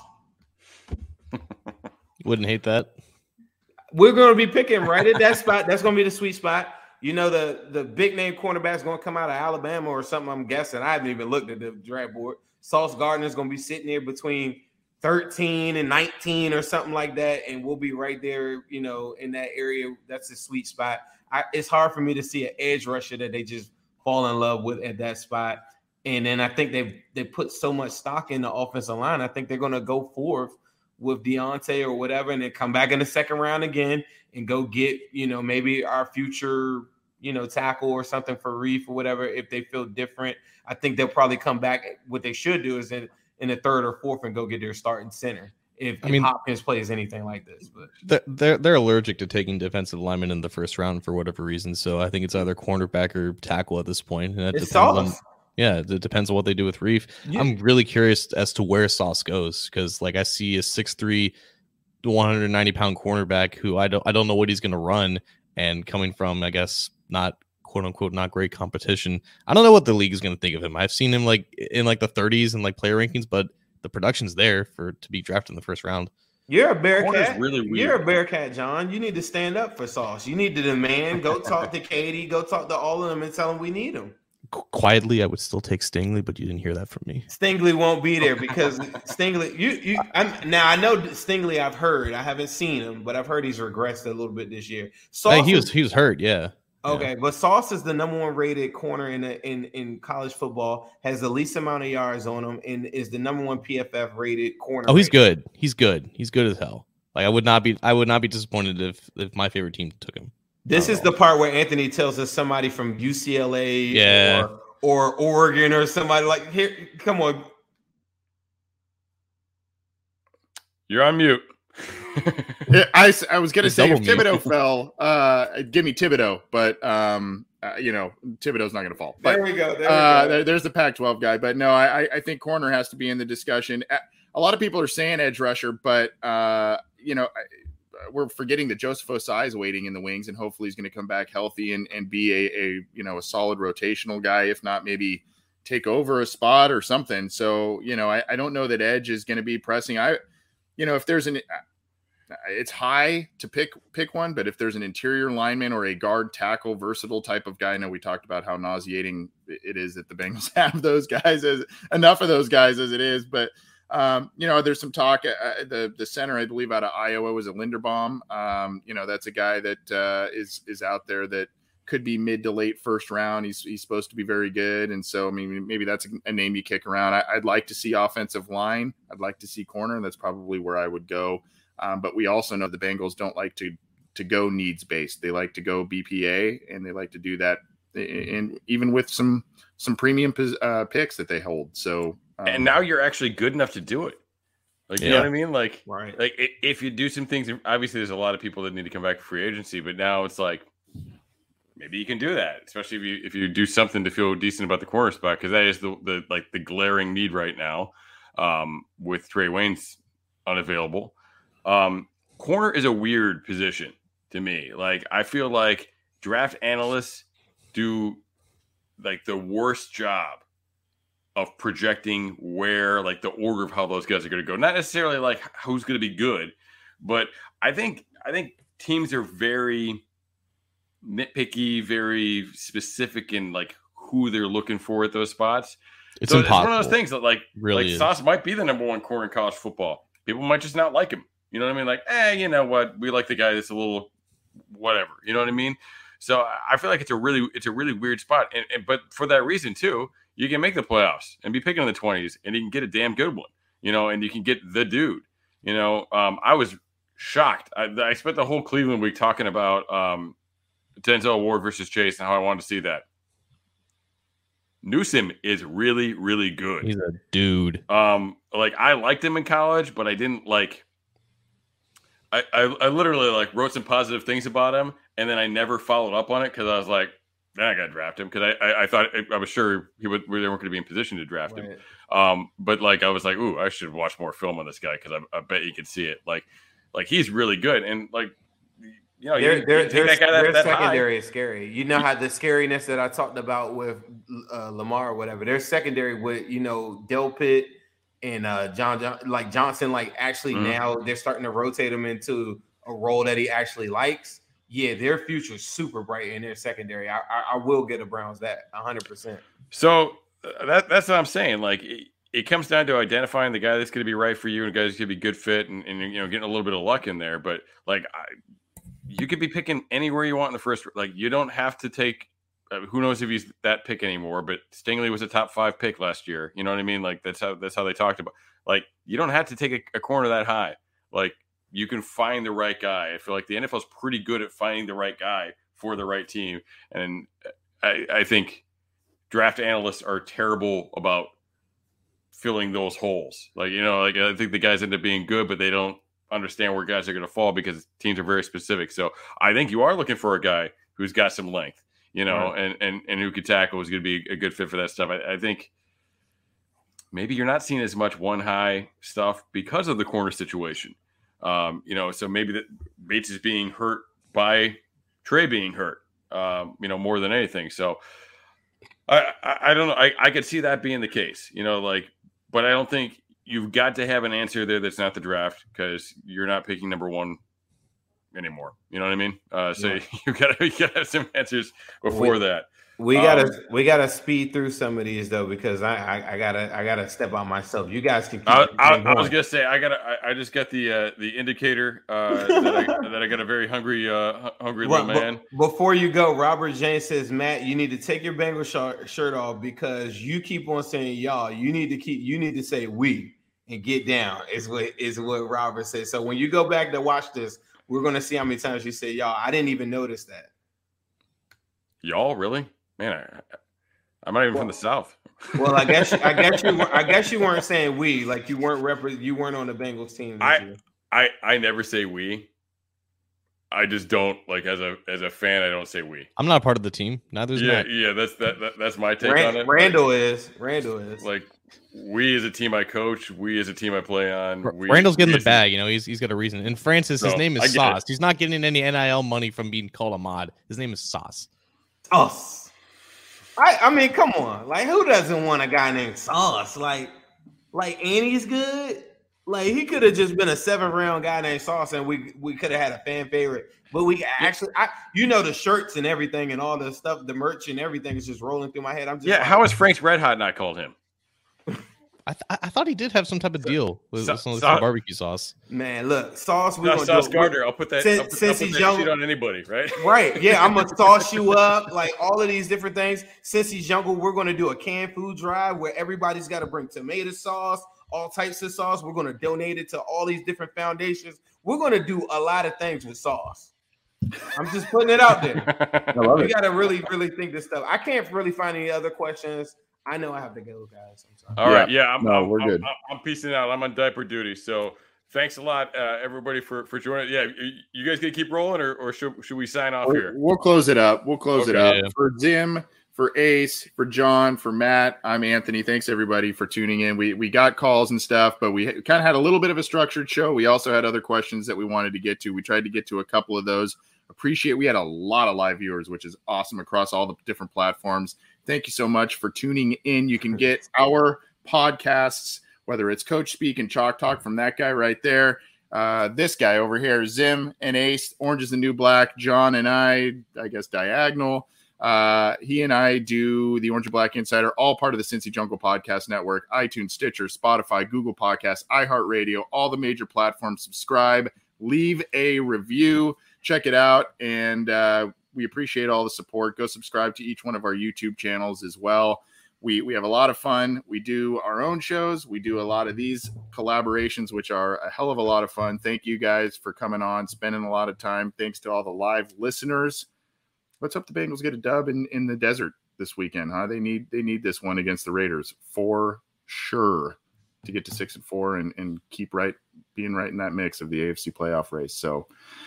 Wouldn't hate that. We're going to be picking right at that spot. That's going to be the sweet spot. You know, the, the big-name cornerback's going to come out of Alabama or something, I'm guessing. I haven't even looked at the draft board. Sauce Gardner's going to be sitting there between thirteen and nineteen or something like that, and we'll be right there, you know, in that area. That's a sweet spot. I, it's hard for me to see an edge rusher that they just fall in love with at that spot. And then I think they've they put so much stock in the offensive line. I think they're going to go forth with Deontay or whatever, and then come back in the second round again and go get, you know, maybe our future, you know, tackle or something for Reef or whatever if they feel different. I think they'll probably come back. What they should do is in, in the third or fourth and go get their starting center if, I if mean, Hopkins plays anything like this. But they're, they're they're allergic to taking defensive linemen in the first round for whatever reason. So I think it's either cornerback or tackle at this point. And that it's depends Sauce. on, yeah, it depends on what they do with Reef. Yeah. I'm really curious as to where Sauce goes because, like, I see a six three, one hundred ninety pound cornerback who I don't I don't know what he's going to run, and coming from, I guess, not quote unquote not great competition. I don't know what the league is going to think of him. I've seen him like in like the thirties and like player rankings, but the production's there for to be drafted in the first round. You're a Bearcat. Really weird. You're a Bearcat, John. You need to stand up for Sauce. You need to demand. Go talk to Katie. Go talk to all of them and tell them we need him. Qu- quietly, I would still take Stingley, but you didn't hear that from me. Stingley won't be there because Stingley. You you. I'm, now I know Stingley. I've heard. I haven't seen him, but I've heard he's regressed a little bit this year. Sauce Hey, he was is- he was hurt, yeah. Okay, yeah. But Sauce is the number one rated corner in, the, in in college football, has the least amount of yards on him, and is the number one P F F rated corner. Oh, he's rated. good. He's good. He's good as hell. Like I would not be I would not be disappointed if if my favorite team took him. This is the part where Anthony tells us somebody from U C L A yeah. or, or Oregon or somebody like here. Come on, you're on mute. Yeah, I, I was gonna It's say if double mute. Thibodeau fell, uh, give me Thibodeau, but um, uh, you know Thibodeau's not gonna fall. But, there we go. There we uh, go. there- there's the Pac twelve guy, but no, I I think corner has to be in the discussion. A- A lot of people are saying edge rusher, but uh, you know I, we're forgetting that Joseph Osai is waiting in the wings, and hopefully he's going to come back healthy and and be a, a you know a solid rotational guy, if not maybe take over a spot or something. So you know I, I don't know that edge is going to be pressing. I you know if there's an it's high to pick pick one, but if there's an interior lineman or a guard tackle versatile type of guy, I know we talked about how nauseating it is that the Bengals have those guys as enough of those guys as it is, but um, you know, there's some talk. Uh, the the center, I believe, out of Iowa was a Linderbaum. Um, you know, that's a guy that uh, is is out there that could be mid to late first round. He's he's supposed to be very good, and so I mean, maybe that's a, a name you kick around. I, I'd like to see offensive line. I'd like to see corner. That's probably where I would go. Um, but we also know the Bengals don't like to to go needs based. They like to go B P A, and they like to do that, in, in even with some some premium uh, picks that they hold. So. Um, And now you're actually good enough to do it. Like, you Yeah. know what I mean? Like, Right. like i- if you do some things, obviously there's a lot of people that need to come back for free agency, but now it's like, maybe you can do that, especially if you, if you do something to feel decent about the corner spot. Cause that is the, the, like the glaring need right now um, with Trey Wayne's unavailable. Um, corner is a weird position to me. Like, I feel like draft analysts do like the worst job of projecting where, like, the order of how those guys are going to go. Not necessarily like who's going to be good, but I think I think teams are very nitpicky, very specific in like who they're looking for at those spots. It's so it's one of impossible. those things that like Really like is. Sauce might be the number one corner in college football. People might just not like him. You know what I mean? Like, eh, you know what? We like the guy that's a little whatever. You know what I mean? So I feel like it's a really it's a really weird spot. And, and but for that reason too, you can make the playoffs and be picking in the twenties, and you can get a damn good one, you know, and you can get the dude, you know. Um, I was shocked. I, I spent the whole Cleveland week talking about um, Denzel Ward versus Chase and how I wanted to see that. Newsom is really, really good. He's a dude. Um, like I liked him in college, but I didn't like. I, I, I literally like wrote some positive things about him, and then I never followed up on it because I was like, then I got to draft him because I, I I thought I was sure he would they weren't going to be in position to draft Right. him. Um, but like I was like, ooh, I should watch more film on this guy because I, I bet you could see it. Like, like he's really good, and like you know, Their, you, their, you their, that guy that, their that secondary high. is scary. You know how the scariness that I talked about with uh, Lamar or whatever. Their secondary with you know Delpit and uh, John, John like Johnson, like actually Mhm. now they're starting to rotate him into a role that he actually likes. Yeah, their future is super bright in their secondary. I, I, I will get the Browns that one hundred percent. So uh, that that's what I'm saying. Like it, it comes down to identifying the guy that's going to be right for you and the guy that's going to be good fit, and, and you know getting a little bit of luck in there. But like I, you could be picking anywhere you want in the first. Like you don't have to take. Uh, who knows if he's that pick anymore? But Stingley was a top five pick last year. You know what I mean? Like that's how that's how they talked about. Like you don't have to take a, a corner that high. Like you can find the right guy. I feel like the N F L is pretty good at finding the right guy for the right team, and I, I think draft analysts are terrible about filling those holes. Like you know, like I think the guys end up being good, but they don't understand where guys are going to fall because teams are very specific. So I think you are looking for a guy who's got some length, you know, Right. and, and, and who could tackle is going to be a good fit for that stuff. I, I think maybe you're not seeing as much one high stuff because of the corner situation. Um, you know, so maybe that Bates is being hurt by Trey being hurt, um, you know, more than anything. So I, I, I don't know. I, I could see that being the case, you know, like, but I don't think you've got to have an answer there that's not the draft because you're not picking number one anymore. You know what I mean? Uh, so Yeah. you gotta you gotta have some answers before We- that. We Um, gotta we gotta speed through some of these though because I I, I gotta I gotta step out myself. You guys can keep I, it I, going. I was gonna say I got I, I just got the uh, the indicator uh, that, I, that I got a very hungry uh, hu- hungry little Right, but man. before you go, Robert James says, Matt, you need to take your Bengal shirt, shirt off because you keep on saying y'all. You need to keep you need to say we and get down is what is what Robert says. So when you go back to watch this, we're gonna see how many times you say y'all. I didn't even notice that. Y'all really, man? I, I'm not even from the South. Well, I guess I guess you were- I guess you weren't saying we like you weren't repre- you weren't on the Bengals team. This I, year. I I never say we. I just don't like as a as a fan. I don't say we. I'm not part of the team. Neither is Yeah, Matt. yeah. That's that, that. That's my take Ran- on it. Randall like, is Randall is like we as a team I coach. We as a team I play on. We, Randall's getting we the as a- bag. You know, he's he's got a reason. And Francis, his No, name I is get it. Sauce. He's not getting any N I L money from being called a mod. His name is Sauce. Sauce. I I mean, come on, like who doesn't want a guy named Sauce? Like, like Annie's good. Like he could have just been a seventh round guy named Sauce, and we we could have had a fan favorite. But we actually, I you know, the shirts and everything and all the stuff, the merch and everything is just rolling through my head. I'm just Yeah. like, How is Frank's Red Hot not called him? I th- I thought he did have some type of deal with, Sa- with some, with Sa- some barbecue sauce. man, look, Sauce. We No, gonna Sauce do it. Gardner. I'll put that. Since- I'll put, since I'll put he's that young- shit on anybody, right? Right. Yeah, I'm gonna sauce you up, like all of these different things. Since he's jungle, we're gonna do a canned food drive where everybody's got to bring tomato sauce, all types of sauce. We're gonna donate it to all these different foundations. We're gonna do a lot of things with sauce. I'm just putting it out there. I love You it. gotta really, really think this stuff. I can't really find any other questions. I know I have to go, guys. I'm sorry. All right. Yeah. I'm, No, I'm, we're I'm, good. I'm, I'm piecing out. I'm on diaper duty. So thanks a lot, uh, everybody, for for joining. Yeah. You, you guys gonna keep rolling, or, or should should we sign off We'll, here? we'll close it up. We'll close it Okay. up. For Zim, for Ace, for John, for Matt, I'm Anthony. Thanks everybody for tuning in. We we got calls and stuff, but we kind of had a little bit of a structured show. We also had other questions that we wanted to get to. We tried to get to a couple of those. Appreciate we had a lot of live viewers, which is awesome across all the different platforms. Thank you so much for tuning in. You can get our podcasts, whether it's Coach Speak and Chalk Talk from that guy right there. Uh, this guy over here, Zim and Ace, Orange is the New Black, John and I, I guess Diagonal. Uh, he and I do the Orange and Black Insider, all part of the Cincy Jungle Podcast Network, iTunes, Stitcher, Spotify, Google Podcasts, iHeartRadio, all the major platforms. Subscribe, leave a review, check it out, and uh, we appreciate all the support. Go subscribe to each one of our YouTube channels as well. We we have a lot of fun. We do our own shows. We do a lot of these collaborations, which are a hell of a lot of fun. Thank you guys for coming on, spending a lot of time. Thanks to all the live listeners. Let's hope the Bengals get a dub in, in the desert this weekend, huh? They need they need this one against the Raiders for sure to get to six and four and, and keep right being right in that mix of the A F C playoff race. So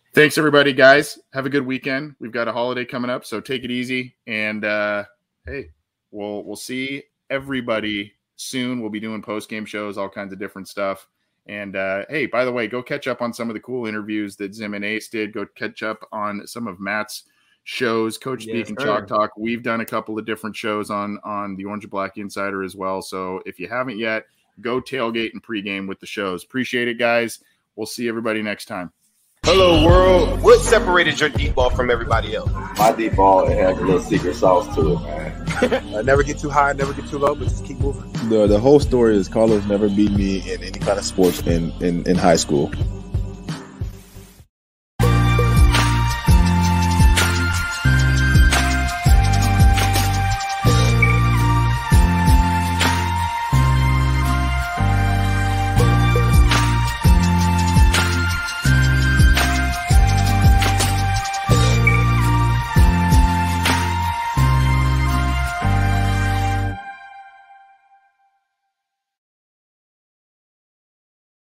Thanks, everybody, guys. Have a good weekend. We've got a holiday coming up, so take it easy. And uh, hey, we'll we'll see everybody soon. We'll be doing post-game shows, all kinds of different stuff. And uh, hey, by the way, go catch up on some of the cool interviews that Zim and Ace did. Go catch up on some of Matt's shows, Coach Speak yes, and Chalk Talk. We've done a couple of different shows on on the Orange and Black Insider as well. So if you haven't yet, go tailgate and pregame with the shows. Appreciate it, guys. We'll see everybody next time. Hello, world. What separated your deep ball from everybody else? My deep ball, it has a little secret sauce to it, man. I never get too high, never get too low, but just keep moving. The the whole story is Carlos never beat me in any kind of sports in, in, in high school.